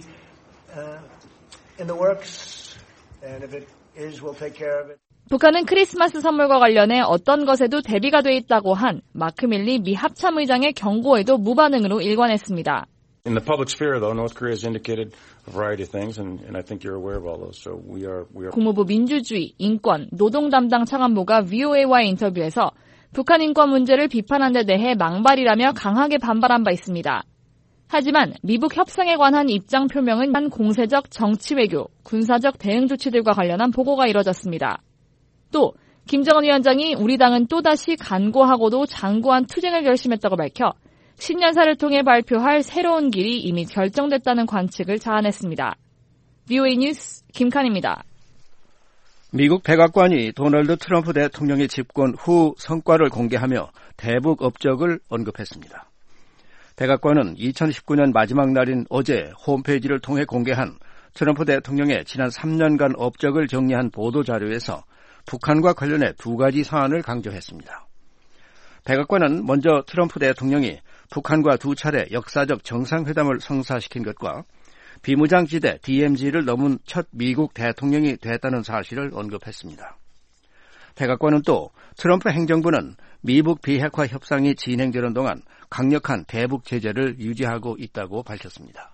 in the works, and if it is, we'll take care of it.
북한은 크리스마스 선물과 관련해 어떤 것에도 대비가 돼 있다고 한 마크 밀리 미 합참의장의 경고에도 무반응으로 일관했습니다.
In the public sphere, though, North Korea has indicated a variety of things, and I think you're aware of all those. So we are.
국무부 민주주의, 인권, 노동 담당 차관보가 VOA와의 인터뷰에서 북한 인권 문제를 비판한 데 대해 망발이라며 강하게 반발한 바 있습니다. 하지만 미북 협상에 관한 입장 표명은 한 공세적 정치 외교, 군사적 대응 조치들과 관련한 보고가 이뤄졌습니다. 또 김정은 위원장이 우리 당은 또다시 간고하고도 장구한 투쟁을 결심했다고 밝혀 신년사를 통해 발표할 새로운 길이 이미 결정됐다는 관측을 자아냈습니다. VOA 뉴스 김칸입니다.
미국 백악관이 도널드 트럼프 대통령의 집권 후 성과를 공개하며 대북 업적을 언급했습니다. 백악관은 2019년 마지막 날인 어제 홈페이지를 통해 공개한 트럼프 대통령의 지난 3년간 업적을 정리한 보도자료에서 북한과 관련해 두 가지 사안을 강조했습니다. 백악관은 먼저 트럼프 대통령이 북한과 두 차례 역사적 정상회담을 성사시킨 것과 비무장지대 DMZ를 넘은 첫 미국 대통령이 됐다는 사실을 언급했습니다. 백악관은 또 트럼프 행정부는 미북 비핵화 협상이 진행되는 동안 강력한 대북 제재를 유지하고 있다고 밝혔습니다.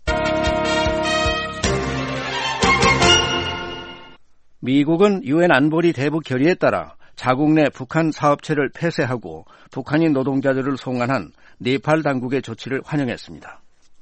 미국은 유엔 안보리 대북 결의에 따라 자국 내 북한 사업체를 폐쇄하고 북한인 노동자들을 송환한 네팔 당국의 조치를 환영했습니다.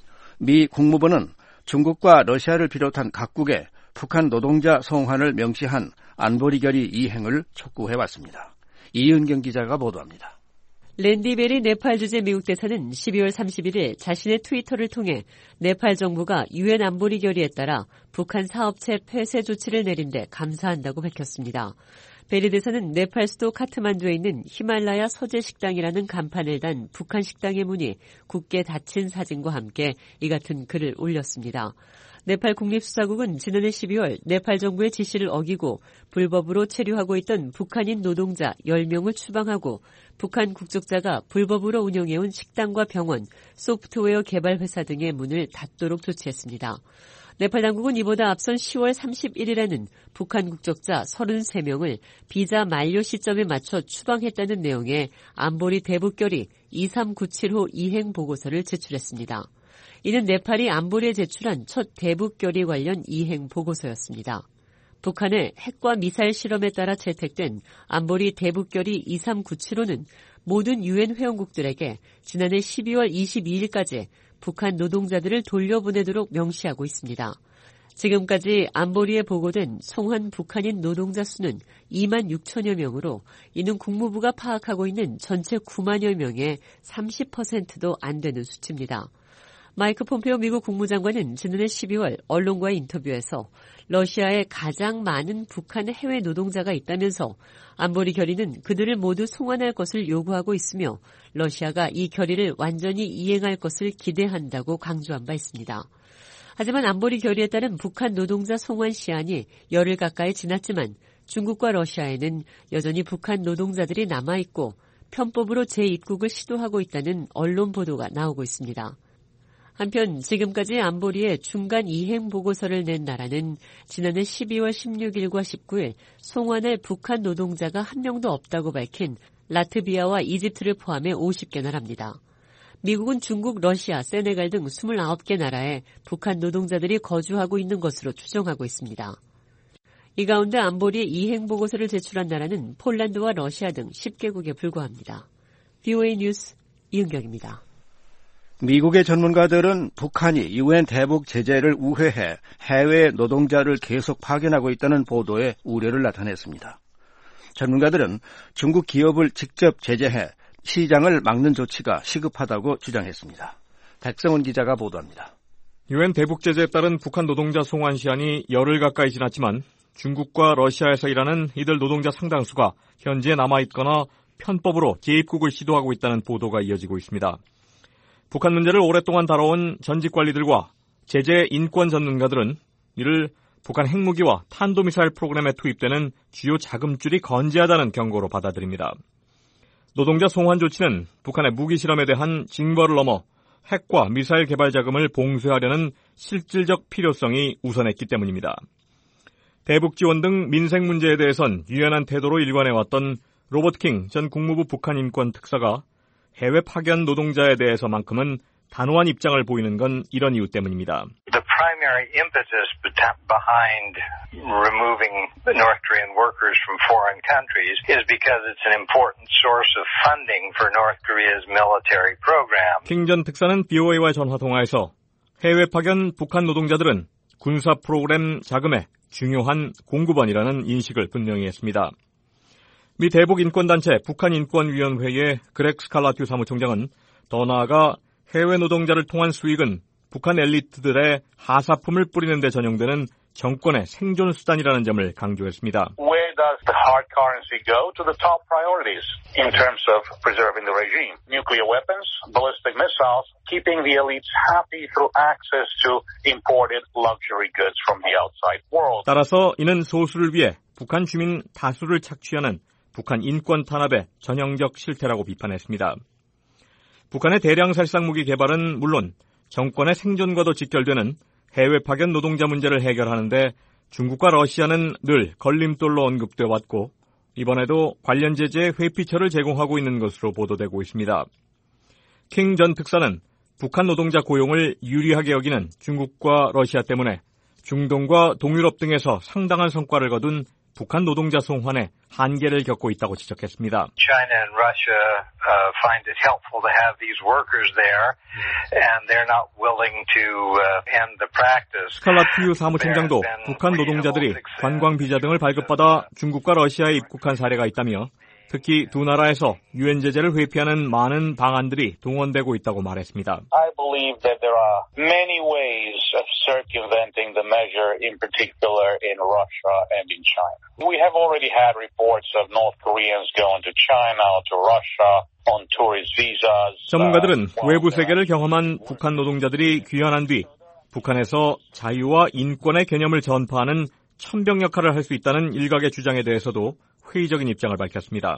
미 국무부는 중국과 러시아를 비롯한 각국에 북한 노동자 송환을 명시한 안보리 결의 이행을 촉구해왔습니다. 이은경 기자가 보도합니다.
랜디 베리 네팔 주재 미국 대사는 12월 31일 자신의 트위터를 통해 네팔 정부가 유엔 안보리 결의에 따라 북한 사업체 폐쇄 조치를 내린 데 감사한다고 밝혔습니다. 베리 대사는 네팔 수도 카트만두에 있는 히말라야 서재 식당이라는 간판을 단 북한 식당의 문이 굳게 닫힌 사진과 함께 이 같은 글을 올렸습니다. 네팔 국립수사국은 지난해 12월 네팔 정부의 지시를 어기고 불법으로 체류하고 있던 북한인 노동자 10명을 추방하고 북한 국적자가 불법으로 운영해온 식당과 병원, 소프트웨어 개발 회사 등의 문을 닫도록 조치했습니다. 네팔 당국은 이보다 앞선 10월 31일에는 북한 국적자 33명을 비자 만료 시점에 맞춰 추방했다는 내용의 안보리 대북결의 2397호 이행 보고서를 제출했습니다. 이는 네팔이 안보리에 제출한 첫 대북결의 관련 이행 보고서였습니다. 북한의 핵과 미사일 실험에 따라 채택된 안보리 대북결의 2397호는 모든 유엔 회원국들에게 지난해 12월 22일까지 북한 노동자들을 돌려보내도록 명시하고 있습니다. 지금까지 안보리에 보고된 송환 북한인 노동자 수는 2만 6천여 명으로 이는 국무부가 파악하고 있는 전체 9만여 명의 30%도 안 되는 수치입니다. 마이크 폼페오 미국 국무장관은 지난해 12월 언론과의 인터뷰에서 러시아에 가장 많은 북한 해외 노동자가 있다면서 안보리 결의는 그들을 모두 송환할 것을 요구하고 있으며 러시아가 이 결의를 완전히 이행할 것을 기대한다고 강조한 바 있습니다. 하지만 안보리 결의에 따른 북한 노동자 송환 시한이 열흘 가까이 지났지만 중국과 러시아에는 여전히 북한 노동자들이 남아있고 편법으로 재입국을 시도하고 있다는 언론 보도가 나오고 있습니다. 한편 지금까지 안보리에 중간 이행 보고서를 낸 나라는 지난해 12월 16일과 19일 송환할 북한 노동자가 한 명도 없다고 밝힌 라트비아와 이집트를 포함해 50개 나라입니다. 미국은 중국, 러시아, 세네갈 등 29개 나라에 북한 노동자들이 거주하고 있는 것으로 추정하고 있습니다. 이 가운데 안보리에 이행 보고서를 제출한 나라는 폴란드와 러시아 등 10개국에 불과합니다. VOA 뉴스 이은경입니다.
미국의 전문가들은 북한이 유엔 대북 제재를 우회해 해외 노동자를 계속 파견하고 있다는 보도에 우려를 나타냈습니다. 전문가들은 중국 기업을 직접 제재해 시장을 막는 조치가 시급하다고 주장했습니다. 백성훈 기자가 보도합니다.
유엔 대북 제재에 따른 북한 노동자 송환 시한이 열흘 가까이 지났지만 중국과 러시아에서 일하는 이들 노동자 상당수가 현지에 남아있거나 편법으로 재입국을 시도하고 있다는 보도가 이어지고 있습니다. 북한 문제를 오랫동안 다뤄온 전직 관리들과 제재 인권 전문가들은 이를 북한 핵무기와 탄도미사일 프로그램에 투입되는 주요 자금줄이 건재하다는 경고로 받아들입니다. 노동자 송환 조치는 북한의 무기 실험에 대한 징벌을 넘어 핵과 미사일 개발 자금을 봉쇄하려는 실질적 필요성이 우선했기 때문입니다. 대북 지원 등 민생 문제에 대해선 유연한 태도로 일관해왔던 로버트 킹 전 국무부 북한 인권 특사가 해외 파견 노동자에 대해서만큼은 단호한 입장을 보이는 건 이런 이유 때문입니다.
The primary impetus behind removing the North Korean workers from foreign countries is because it's an important source of funding for North Korea's military program.
킹 전 특사는 BOA와의 전화 통화에서 해외 파견 북한 노동자들은 군사 프로그램 자금의 중요한 공급원이라는 인식을 분명히 했습니다. 미 대북인권단체 북한인권위원회의 그렉 스칼라튜 사무총장은 더 나아가 해외 노동자를 통한 수익은 북한 엘리트들의 하사품을 뿌리는 데 전용되는 정권의 생존 수단이라는 점을 강조했습니다.
Where
way does the hard currency go? To the top priorities in terms of preserving the regime. Nuclear weapons, ballistic missiles, keeping the elites happy through access to imported luxury goods from the outside world.
따라서 이는 소수를 위해 북한 주민 다수를 착취하는 북한 인권 탄압의 전형적 실태라고 비판했습니다. 북한의 대량 살상 무기 개발은 물론 정권의 생존과도 직결되는 해외 파견 노동자 문제를 해결하는데 중국과 러시아는 늘 걸림돌로 언급돼 왔고 이번에도 관련 제재에 회피처를 제공하고 있는 것으로 보도되고 있습니다. 킹 전 특사는 북한 노동자 고용을 유리하게 여기는 중국과 러시아 때문에 중동과 동유럽 등에서 상당한 성과를 거둔 북한 노동자 송환에 한계를 겪고 있다고 지적했습니다.
China and Russia find it helpful to have these workers there, and they're not willing to end the practice.
스칼라티유 사무총장도 북한 노동자들이 관광 비자 등을 발급받아 중국과 러시아에 입국한 사례가 있다며 특히 두 나라에서 유엔 제재를 회피하는 많은 방안들이 동원되고 있다고 말했습니다.
I believe that there are many ways of circumventing the measure, in particular in Russia and in China. We have already had reports of North Koreans going to China or to Russia on tourist visas.
전문가들은 외부 세계를 경험한 북한 노동자들이 귀환한 뒤 북한에서 자유와 인권의 개념을 전파하는 천병 역할을 할 수 있다는 일각의 주장에 대해서도 회의적인 입장을 밝혔습니다.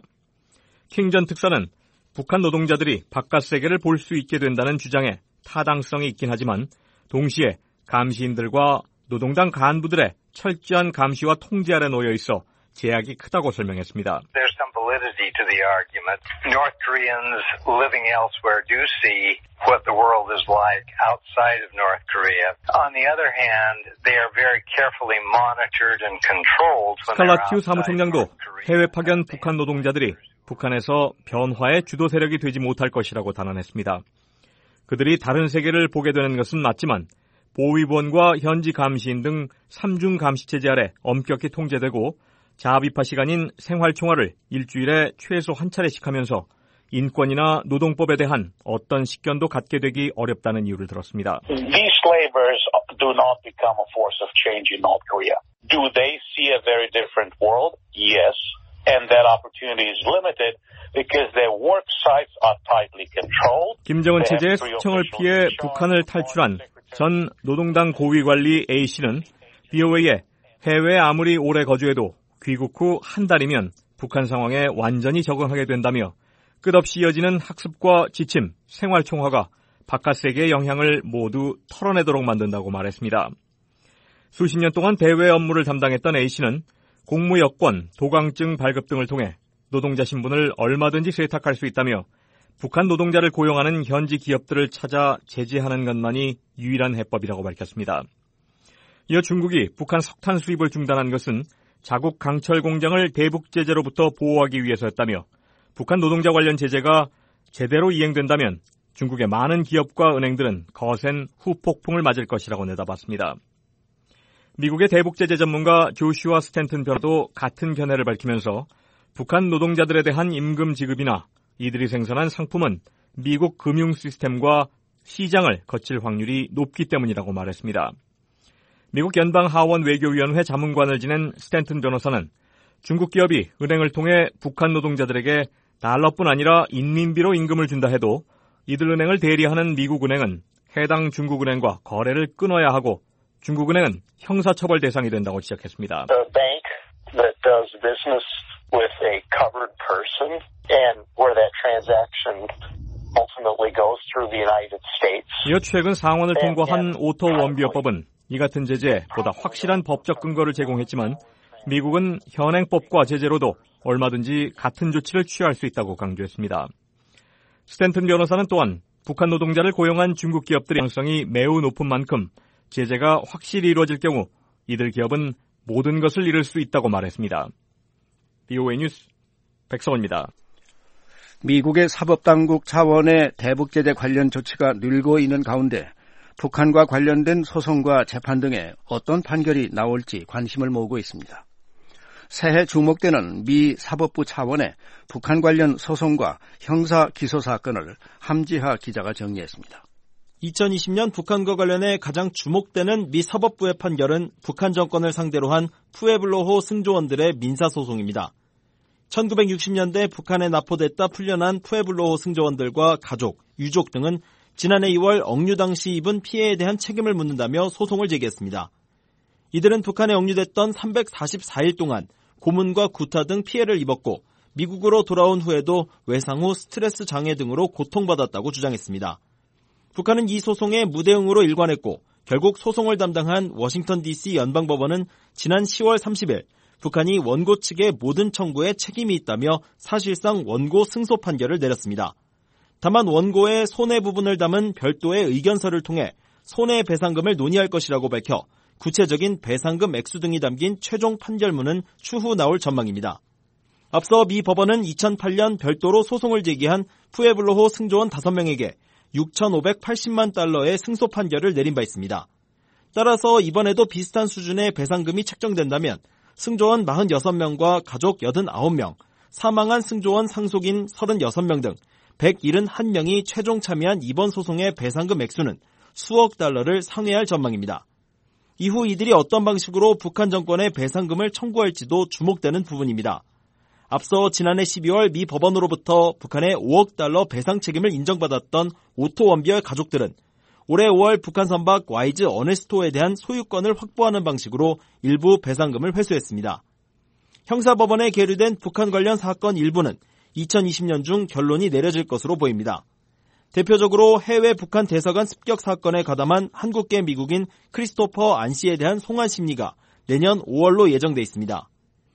킹 전 특사는 북한 노동자들이 바깥 세계를 볼 수 있게 된다는 주장에 타당성이 있긴 하지만 동시에 감시인들과 노동당 간부들의 철저한 감시와 통제 아래 놓여 있어 제약이 크다고 설명했습니다.
There's some validity to the argument. North Koreans living elsewhere do see what the world is like outside of North Korea. On the other hand, they are very carefully monitored and controlled when they're
스칼라티우 사무총장도 해외 파견 북한 노동자들이 북한에서 변화의 주도 세력이 되지 못할 것이라고 단언했습니다. 그들이 다른 세계를 보게 되는 것은 맞지만 보위본과 현지 감시인 등 3중 감시 체제 아래 엄격히 통제되고 자비파 시간인 생활총화를 일주일에 최소 한 차례씩 하면서 인권이나 노동법에 대한 어떤 식견도 갖게 되기 어렵다는 이유를 들었습니다.
These laborers do not become a force of change in North Korea. Do they see a very different world? Yes. And that opportunity is limited because their work sites are tightly controlled.
김정은 체제의 숙청을 피해 북한을 탈출한 전 노동당 고위관리 A씨는 BOA에 해외에 아무리 오래 거주해도 귀국 후 한 달이면 북한 상황에 완전히 적응하게 된다며 끝없이 이어지는 학습과 지침, 생활총화가 바깥 세계의 영향을 모두 털어내도록 만든다고 말했습니다. 수십 년 동안 대외 업무를 담당했던 A씨는 공무 여권, 도강증 발급 등을 통해 노동자 신분을 얼마든지 세탁할 수 있다며 북한 노동자를 고용하는 현지 기업들을 찾아 제재하는 것만이 유일한 해법이라고 밝혔습니다. 이어 중국이 북한 석탄 수입을 중단한 것은 자국 강철 공장을 대북 제재로부터 보호하기 위해서였다며 북한 노동자 관련 제재가 제대로 이행된다면 중국의 많은 기업과 은행들은 거센 후폭풍을 맞을 것이라고 내다봤습니다. 미국의 대북 제재 전문가 조슈아 스탠튼 변호사도 같은 견해를 밝히면서 북한 노동자들에 대한 임금 지급이나 이들이 생산한 상품은 미국 금융 시스템과 시장을 거칠 확률이 높기 때문이라고 말했습니다. 미국 연방 하원 외교위원회 자문관을 지낸 스탠튼 변호사는 중국 기업이 은행을 통해 북한 노동자들에게 달러뿐 아니라 인민비로 임금을 준다 해도 이들 은행을 대리하는 미국 은행은 해당 중국 은행과 거래를 끊어야 하고 중국 은행은 형사처벌 대상이 된다고 지적했습니다.
The bank that does business with a covered person and where that transaction ultimately goes through the United States.
이어 최근 상원을 통과한 오토 원비어법은 이 같은 제재에 보다 확실한 법적 근거를 제공했지만 미국은 현행법과 제재로도 얼마든지 같은 조치를 취할 수 있다고 강조했습니다. 스탠튼 변호사는 또한 북한 노동자를 고용한 중국 기업들의 양성이 매우 높은 만큼 제재가 확실히 이루어질 경우 이들 기업은 모든 것을 잃을 수 있다고 말했습니다. BOA 뉴스 백성원입니다.
미국의 사법당국 차원의 대북 제재 관련 조치가 늘고 있는 가운데 북한과 관련된 소송과 재판 등에 어떤 판결이 나올지 관심을 모으고 있습니다. 새해 주목되는 미 사법부 차원의 북한 관련 소송과 형사 기소 사건을 함지하 기자가 정리했습니다.
2020년 북한과 관련해 가장 주목되는 미 사법부의 판결은 북한 정권을 상대로 한 푸에블로호 승조원들의 민사소송입니다. 1960년대 북한에 납포됐다 풀려난 푸에블로호 승조원들과 가족, 유족 등은 지난해 2월 억류 당시 입은 피해에 대한 책임을 묻는다며 소송을 제기했습니다. 이들은 북한에 억류됐던 344일 동안 고문과 구타 등 피해를 입었고 미국으로 돌아온 후에도 외상 후 스트레스 장애 등으로 고통받았다고 주장했습니다. 북한은 이 소송에 무대응으로 일관했고 결국 소송을 담당한 워싱턴 DC 연방법원은 지난 10월 30일 북한이 원고 측의 모든 청구에 책임이 있다며 사실상 원고 승소 판결을 내렸습니다. 다만 원고의 손해 부분을 담은 별도의 의견서를 통해 손해배상금을 논의할 것이라고 밝혀 구체적인 배상금 액수 등이 담긴 최종 판결문은 추후 나올 전망입니다. 앞서 미 법원은 2008년 별도로 소송을 제기한 푸에블로호 승조원 5명에게 6,580만 달러의 승소 판결을 내린 바 있습니다. 따라서 이번에도 비슷한 수준의 배상금이 책정된다면 승조원 46명과 가족 89명, 사망한 승조원 상속인 36명 등 171명이 최종 참여한 이번 소송의 배상금 액수는 수억 달러를 상회할 전망입니다. 이후 이들이 어떤 방식으로 북한 정권에 배상금을 청구할지도 주목되는 부분입니다. 앞서 지난해 12월 미 법원으로부터 북한의 5억 달러 배상 책임을 인정받았던 오토 원비어의 가족들은 올해 5월 북한 선박 와이즈 어네스토에 대한 소유권을 확보하는 방식으로 일부 배상금을 회수했습니다. 형사법원에 계류된 북한 관련 사건 일부는 2020년 중 결론이 내려질 것으로 보입니다. 대표적으로 해외 북한 대사관 습격 사건에 가담한 한국계 미국인 크리스토퍼 안 씨에 대한 송환 심리가 내년 5월로 예정돼 있습니다.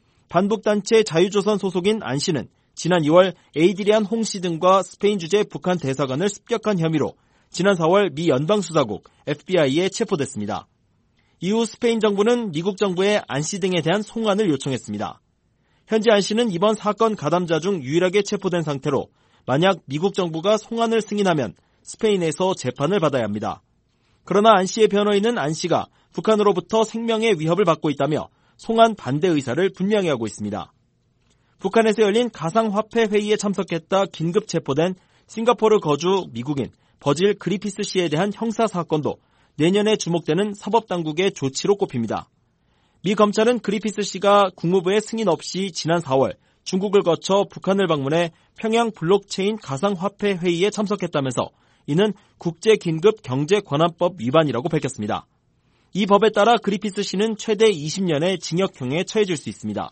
반북단체 자유조선 소속인 안 씨는 지난 2월 에이드리안 홍 씨 등과 스페인 주재 북한 대사관을 습격한 혐의로 지난 4월 미 연방수사국 FBI에 체포됐습니다. 이후 스페인 정부는 미국 정부에 안 씨 등에 대한 송환을 요청했습니다. 현재 안 씨는 이번 사건 가담자 중 유일하게 체포된 상태로 만약 미국 정부가 송환을 승인하면 스페인에서 재판을 받아야 합니다. 그러나 안 씨의 변호인은 안 씨가 북한으로부터 생명의 위협을 받고 있다며 송환 반대 의사를 분명히 하고 있습니다. 북한에서 열린 가상화폐 회의에 참석했다 긴급 체포된 싱가포르 거주 미국인 버질 그리피스 씨에 대한 형사사건도 내년에 주목되는 사법당국의 조치로 꼽힙니다. 미 검찰은 그리피스 씨가 국무부의 승인 없이 지난 4월 중국을 거쳐 북한을 방문해 평양 블록체인 가상화폐 회의에 참석했다면서 이는 국제긴급경제권한법 위반이라고 밝혔습니다. 이 법에 따라 그리피스 씨는 최대 20년의 징역형에 처해질 수 있습니다.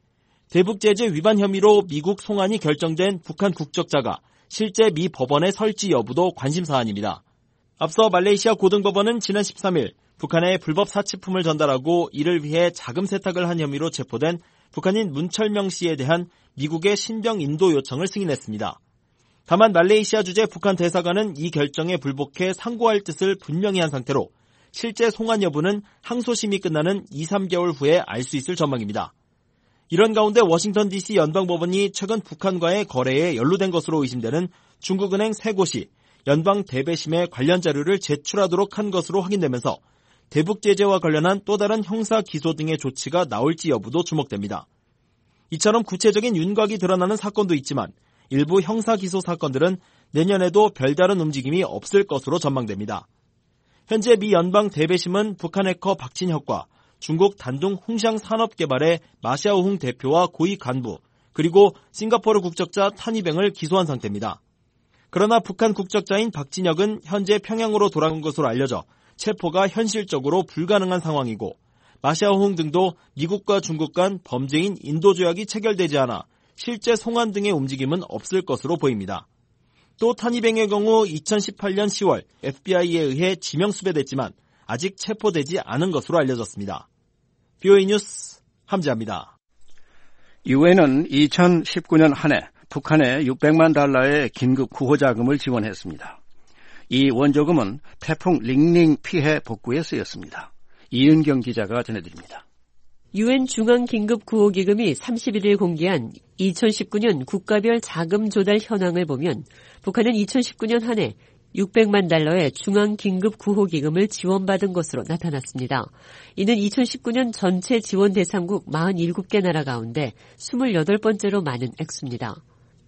대북제재 위반 혐의로 미국 송환이 결정된 북한 국적자가 실제 미 법원의 설치 여부도 관심 사안입니다. 앞서 말레이시아 고등법원은 지난 13일 북한에 불법 사치품을 전달하고 이를 위해 자금 세탁을 한 혐의로 체포된 북한인 문철명 씨에 대한 미국의 신병 인도 요청을 승인했습니다. 다만 말레이시아 주재 북한 대사관은 이 결정에 불복해 상고할 뜻을 분명히 한 상태로 실제 송환 여부는 항소심이 끝나는 2-3개월 후에 알 수 있을 전망입니다. 이런 가운데 워싱턴 DC 연방법원이 최근 북한과의 거래에 연루된 것으로 의심되는 중국은행 3곳이 연방 대배심에 관련 자료를 제출하도록 한 것으로 확인되면서 대북 제재와 관련한 또 다른 형사 기소 등의 조치가 나올지 여부도 주목됩니다. 이처럼 구체적인 윤곽이 드러나는 사건도 있지만 일부 형사 기소 사건들은 내년에도 별다른 움직임이 없을 것으로 전망됩니다. 현재 미 연방 대배심은 북한 해커 박진혁과 중국 단둥 홍샹 산업개발의 마샤오홍 대표와 고위 간부 그리고 싱가포르 국적자 타니뱅을 기소한 상태입니다. 그러나 북한 국적자인 박진혁은 현재 평양으로 돌아간 것으로 알려져 체포가 현실적으로 불가능한 상황이고 마샤오홍 등도 미국과 중국 간 범죄인 인도조약이 체결되지 않아 실제 송환 등의 움직임은 없을 것으로 보입니다. 또 타니뱅의 경우 2018년 10월 FBI에 의해 지명수배됐지만 아직 체포되지 않은 것으로 알려졌습니다. BOA 뉴스 함지아입니다.
유엔은 2019년 한 해 북한에 600만 달러의 긴급 구호자금을 지원했습니다. 이 원조금은 태풍 링링 피해 복구에 쓰였습니다. 이은경 기자가 전해드립니다.
유엔 중앙긴급구호기금이 31일 공개한 2019년 국가별 자금 조달 현황을 보면 북한은 2019년 한 해 600만 달러의 중앙긴급구호기금을 지원받은 것으로 나타났습니다. 이는 2019년 전체 지원 대상국 47개 나라 가운데 28번째로 많은 액수입니다.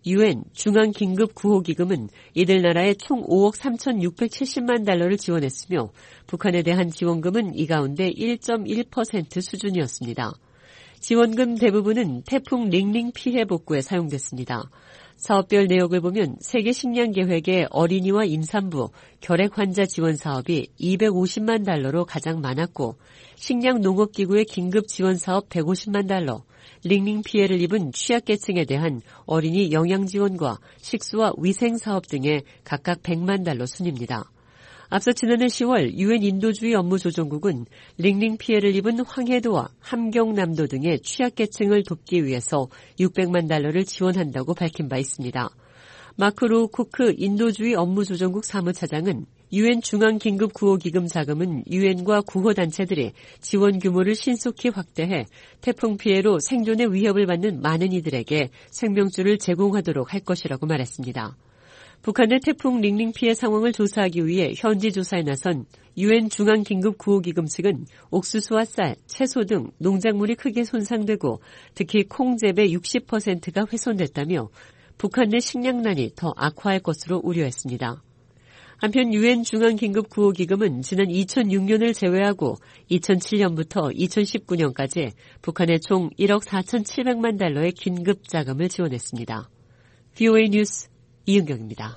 UN 중앙긴급구호기금은 이들 나라에 총 5억 3,670만 달러를 지원했으며 북한에 대한 지원금은 이 가운데 1.1% 수준이었습니다. 지원금 대부분은 태풍 링링 피해 복구에 사용됐습니다. 사업별 내역을 보면 세계식량계획의 어린이와 임산부, 결핵 환자 지원 사업이 250만 달러로 가장 많았고 식량농업기구의 긴급 지원 사업 150만 달러, 링링 피해를 입은 취약계층에 대한 어린이 영양지원과 식수와 위생사업 등에 각각 100만 달러 순입니다. 앞서 지난해 10월 UN 인도주의 업무조정국은 링링 피해를 입은 황해도와 함경남도 등의 취약계층을 돕기 위해서 600만 달러를 지원한다고 밝힌 바 있습니다. 마크 로우코크 인도주의 업무조정국 사무차장은 UN 중앙긴급구호기금 자금은 UN과 구호단체들이 지원 규모를 신속히 확대해 태풍 피해로 생존의 위협을 받는 많은 이들에게 생명줄을 제공하도록 할 것이라고 말했습니다. 북한의 태풍 링링 피해 상황을 조사하기 위해 현지 조사에 나선 UN 중앙긴급구호기금 측은 옥수수와 쌀, 채소 등 농작물이 크게 손상되고 특히 콩 재배 60%가 훼손됐다며 북한 내 식량난이 더 악화할 것으로 우려했습니다. 한편 UN 중앙긴급구호기금은 지난 2006년을 제외하고 2007년부터 2019년까지 북한에 총 1억 4,700만 달러의 긴급자금을 지원했습니다. VOA 뉴스 이은경입니다.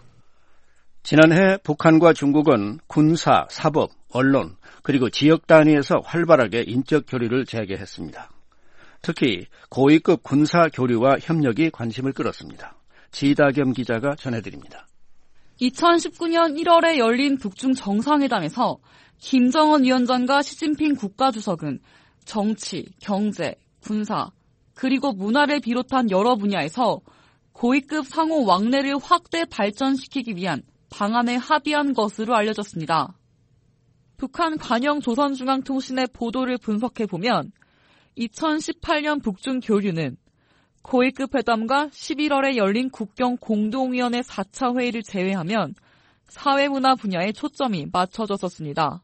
지난해 북한과 중국은 군사, 사법, 언론, 그리고 지역 단위에서 활발하게 인적 교류를 재개했습니다. 특히 고위급 군사 교류와 협력이 관심을 끌었습니다. 지다겸 기자가 전해드립니다.
2019년 1월에 열린 북중 정상회담에서 김정은 위원장과 시진핑 국가주석은 정치, 경제, 군사, 그리고 문화를 비롯한 여러 분야에서 고위급 상호 왕래를 확대 발전시키기 위한 방안에 합의한 것으로 알려졌습니다. 북한 관영 조선중앙통신의 보도를 분석해보면 2018년 북중 교류는 고위급 회담과 11월에 열린 국경 공동위원회 4차 회의를 제외하면 사회문화 분야에 초점이 맞춰졌었습니다.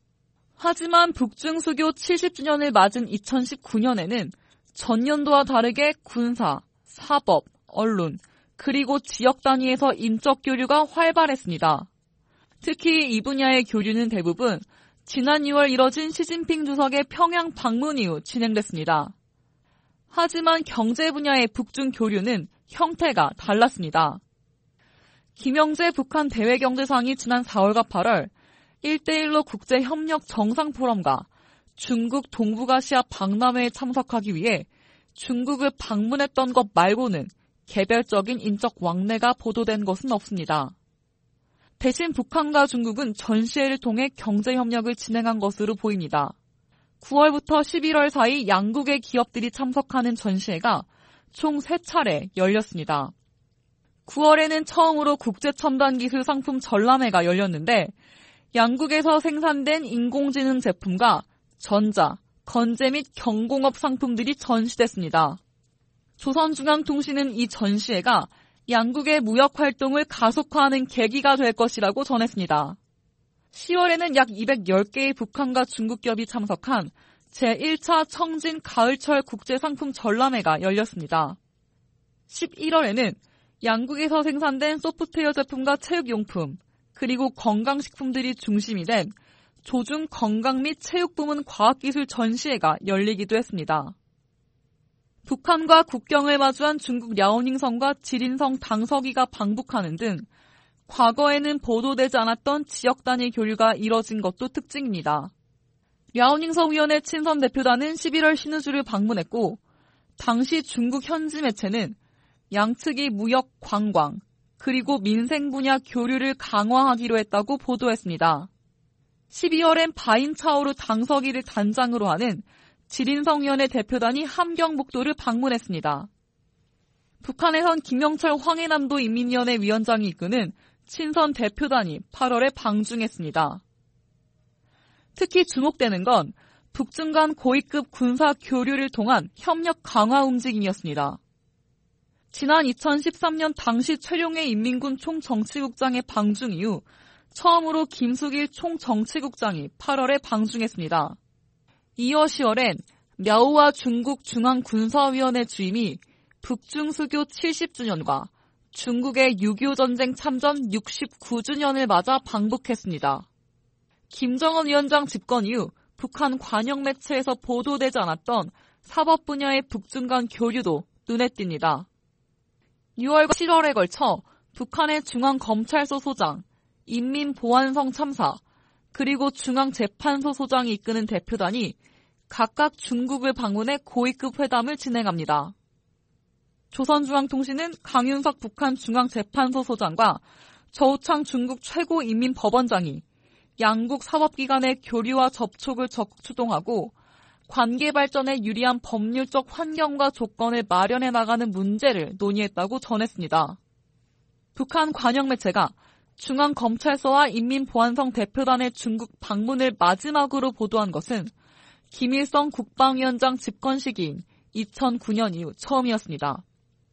하지만 북중 수교 70주년을 맞은 2019년에는 전년도와 다르게 군사, 사법, 언론, 그리고 지역 단위에서 인적 교류가 활발했습니다. 특히 이 분야의 교류는 대부분 지난 2월 이뤄진 시진핑 주석의 평양 방문 이후 진행됐습니다. 하지만 경제 분야의 북중 교류는 형태가 달랐습니다. 김영재 북한 대외경제상이 지난 4월과 8월 1대1로 국제협력 정상포럼과 중국 동북아시아 박람회에 참석하기 위해 중국을 방문했던 것 말고는 개별적인 인적 왕래가 보도된 것은 없습니다. 대신 북한과 중국은 전시회를 통해 경제협력을 진행한 것으로 보입니다. 9월부터 11월 사이 양국의 기업들이 참석하는 전시회가 총 3차례 열렸습니다. 9월에는 처음으로 국제첨단기술 상품 전람회가 열렸는데 양국에서 생산된 인공지능 제품과 전자, 건재 및 경공업 상품들이 전시됐습니다. 조선중앙통신은 이 전시회가 양국의 무역활동을 가속화하는 계기가 될 것이라고 전했습니다. 10월에는 약 210개의 북한과 중국 기업이 참석한 제1차 청진 가을철 국제상품 전람회가 열렸습니다. 11월에는 양국에서 생산된 소프트웨어 제품과 체육용품, 그리고 건강식품들이 중심이 된 조중 건강 및 체육 부문 과학기술 전시회가 열리기도 했습니다. 북한과 국경을 마주한 중국 랴오닝성과 지린성 당서기가 방북하는 등 과거에는 보도되지 않았던 지역 단위 교류가 이뤄진 것도 특징입니다. 랴오닝성 위원회 친선 대표단은 11월 신의주를 방문했고 당시 중국 현지 매체는 양측이 무역, 관광, 그리고 민생 분야 교류를 강화하기로 했다고 보도했습니다. 12월엔 바인차오루 당서기를 단장으로 하는 지린성위원회 대표단이 함경북도를 방문했습니다. 북한에선 김영철 황해남도 인민위원회 위원장이 이끄는 친선 대표단이 8월에 방중했습니다. 특히 주목되는 건 북중 간 고위급 군사 교류를 통한 협력 강화 움직임이었습니다. 지난 2013년 당시 최룡해 인민군 총정치국장의 방중 이후 처음으로 김숙일 총정치국장이 8월에 방중했습니다. 이어 10월엔 랴오와 중국 중앙군사위원회 주임이 북중 수교 70주년과 중국의 6.25 전쟁 참전 69주년을 맞아 방북했습니다. 김정은 위원장 집권 이후 북한 관영 매체에서 보도되지 않았던 사법 분야의 북중 간 교류도 눈에 띕니다. 6월과 7월에 걸쳐 북한의 중앙검찰소 소장, 인민보안성 참사, 그리고 중앙재판소 소장이 이끄는 대표단이 각각 중국을 방문해 고위급 회담을 진행합니다. 조선중앙통신은 강윤석 북한 중앙재판소 소장과 저우창 중국 최고인민법원장이 양국 사법기관의 교류와 접촉을 적극 추동하고 관계 발전에 유리한 법률적 환경과 조건을 마련해 나가는 문제를 논의했다고 전했습니다. 북한 관영 매체가 중앙검찰서와 인민보안성 대표단의 중국 방문을 마지막으로 보도한 것은 김일성 국방위원장 집권 시기인 2009년 이후 처음이었습니다.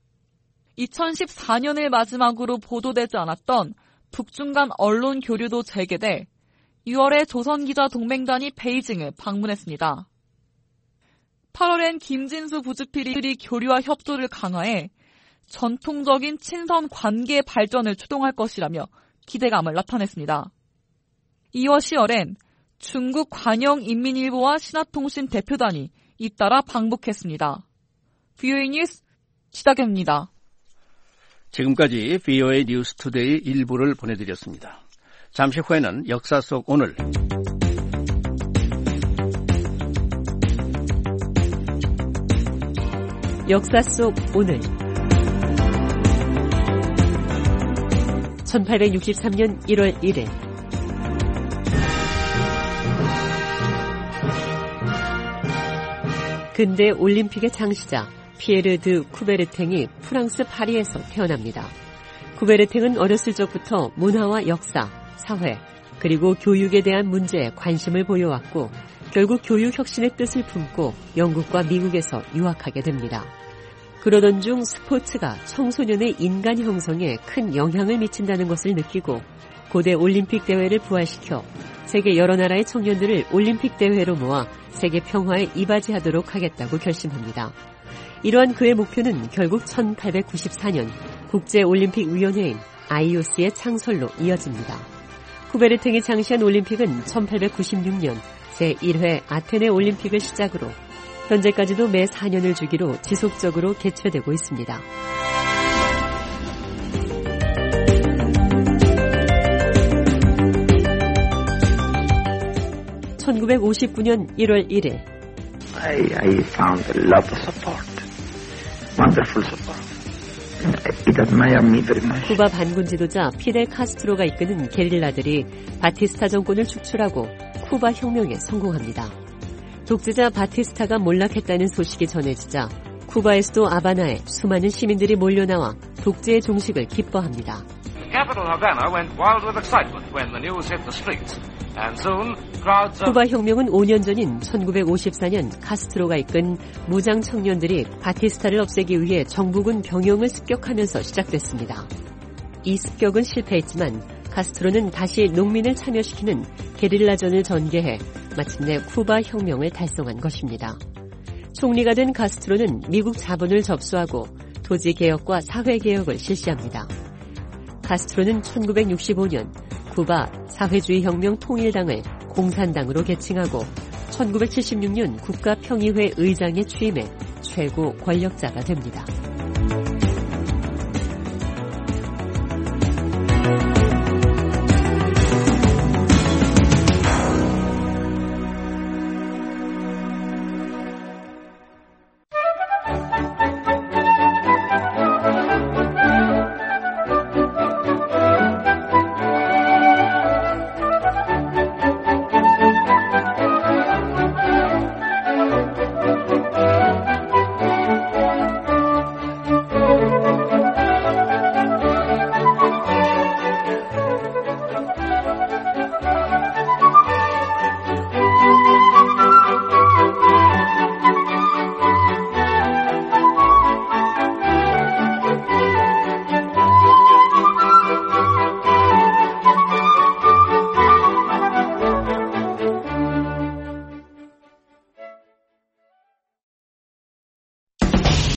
2014년을 마지막으로 보도되지 않았던 북중 간 언론 교류도 재개돼 6월에 조선기자동맹단이 베이징을 방문했습니다. 8월엔 김진수 부주필이 교류와 협조를 강화해 전통적인 친선 관계 발전을 추동할 것이라며 기대감을 나타냈습니다. 2월 10월엔 중국 관영인민일보와 신화통신 대표단이 잇따라 방북했습니다. VOA 뉴스 지다경입니다.
지금까지 VOA 뉴스 투데이 일부를 보내드렸습니다. 잠시 후에는 역사 속 오늘.
역사 속 오늘. 1863년 1월 1일. 근대 올림픽의 창시자 피에르 드 쿠베르탱이 프랑스 파리에서 태어납니다. 쿠베르탱은 어렸을 적부터 문화와 역사, 사회, 그리고 교육에 대한 문제에 관심을 보여왔고 결국 교육 혁신의 뜻을 품고 영국과 미국에서 유학하게 됩니다. 그러던 중 스포츠가 청소년의 인간 형성에 큰 영향을 미친다는 것을 느끼고 고대 올림픽 대회를 부활시켜 세계 여러 나라의 청년들을 올림픽 대회로 모아 세계 평화에 이바지하도록 하겠다고 결심합니다. 이러한 그의 목표는 결국 1894년 국제올림픽위원회인 IOC의 창설로 이어집니다. 쿠베르탱이 창시한 올림픽은 1896년 제1회 아테네 올림픽을 시작으로 현재까지도 매 4년을 주기로 지속적으로 개최되고 있습니다. (1959년 1월 1일)
I found a lot of support, wonderful support. It admired me very much.
쿠바 반군 지도자 피델 카스트로가 이끄는 게릴라들이 바티스타 정권을 축출하고 쿠바 혁명에 성공합니다. 독재자 바티스타가 몰락했다는 소식이 전해지자 쿠바의 수도 아바나에 수많은 시민들이 몰려나와 독재의 종식을 기뻐합니다. 쿠바 혁명은 5년 전인 1954년 카스트로가 이끈 무장 청년들이 바티스타를 없애기 위해 정부군 병영을 습격하면서 시작됐습니다. 이 습격은 실패했지만 카스트로는 다시 농민을 참여시키는 게릴라전을 전개해 마침내 쿠바 혁명을 달성한 것입니다. 총리가 된 카스트로는 미국 자본을 접수하고 토지 개혁과 사회 개혁을 실시합니다. 카스트로는 1965년 쿠바 사회주의 혁명 통일당을 공산당으로 개칭하고 1976년 국가평의회 의장에 취임해 최고 권력자가 됩니다.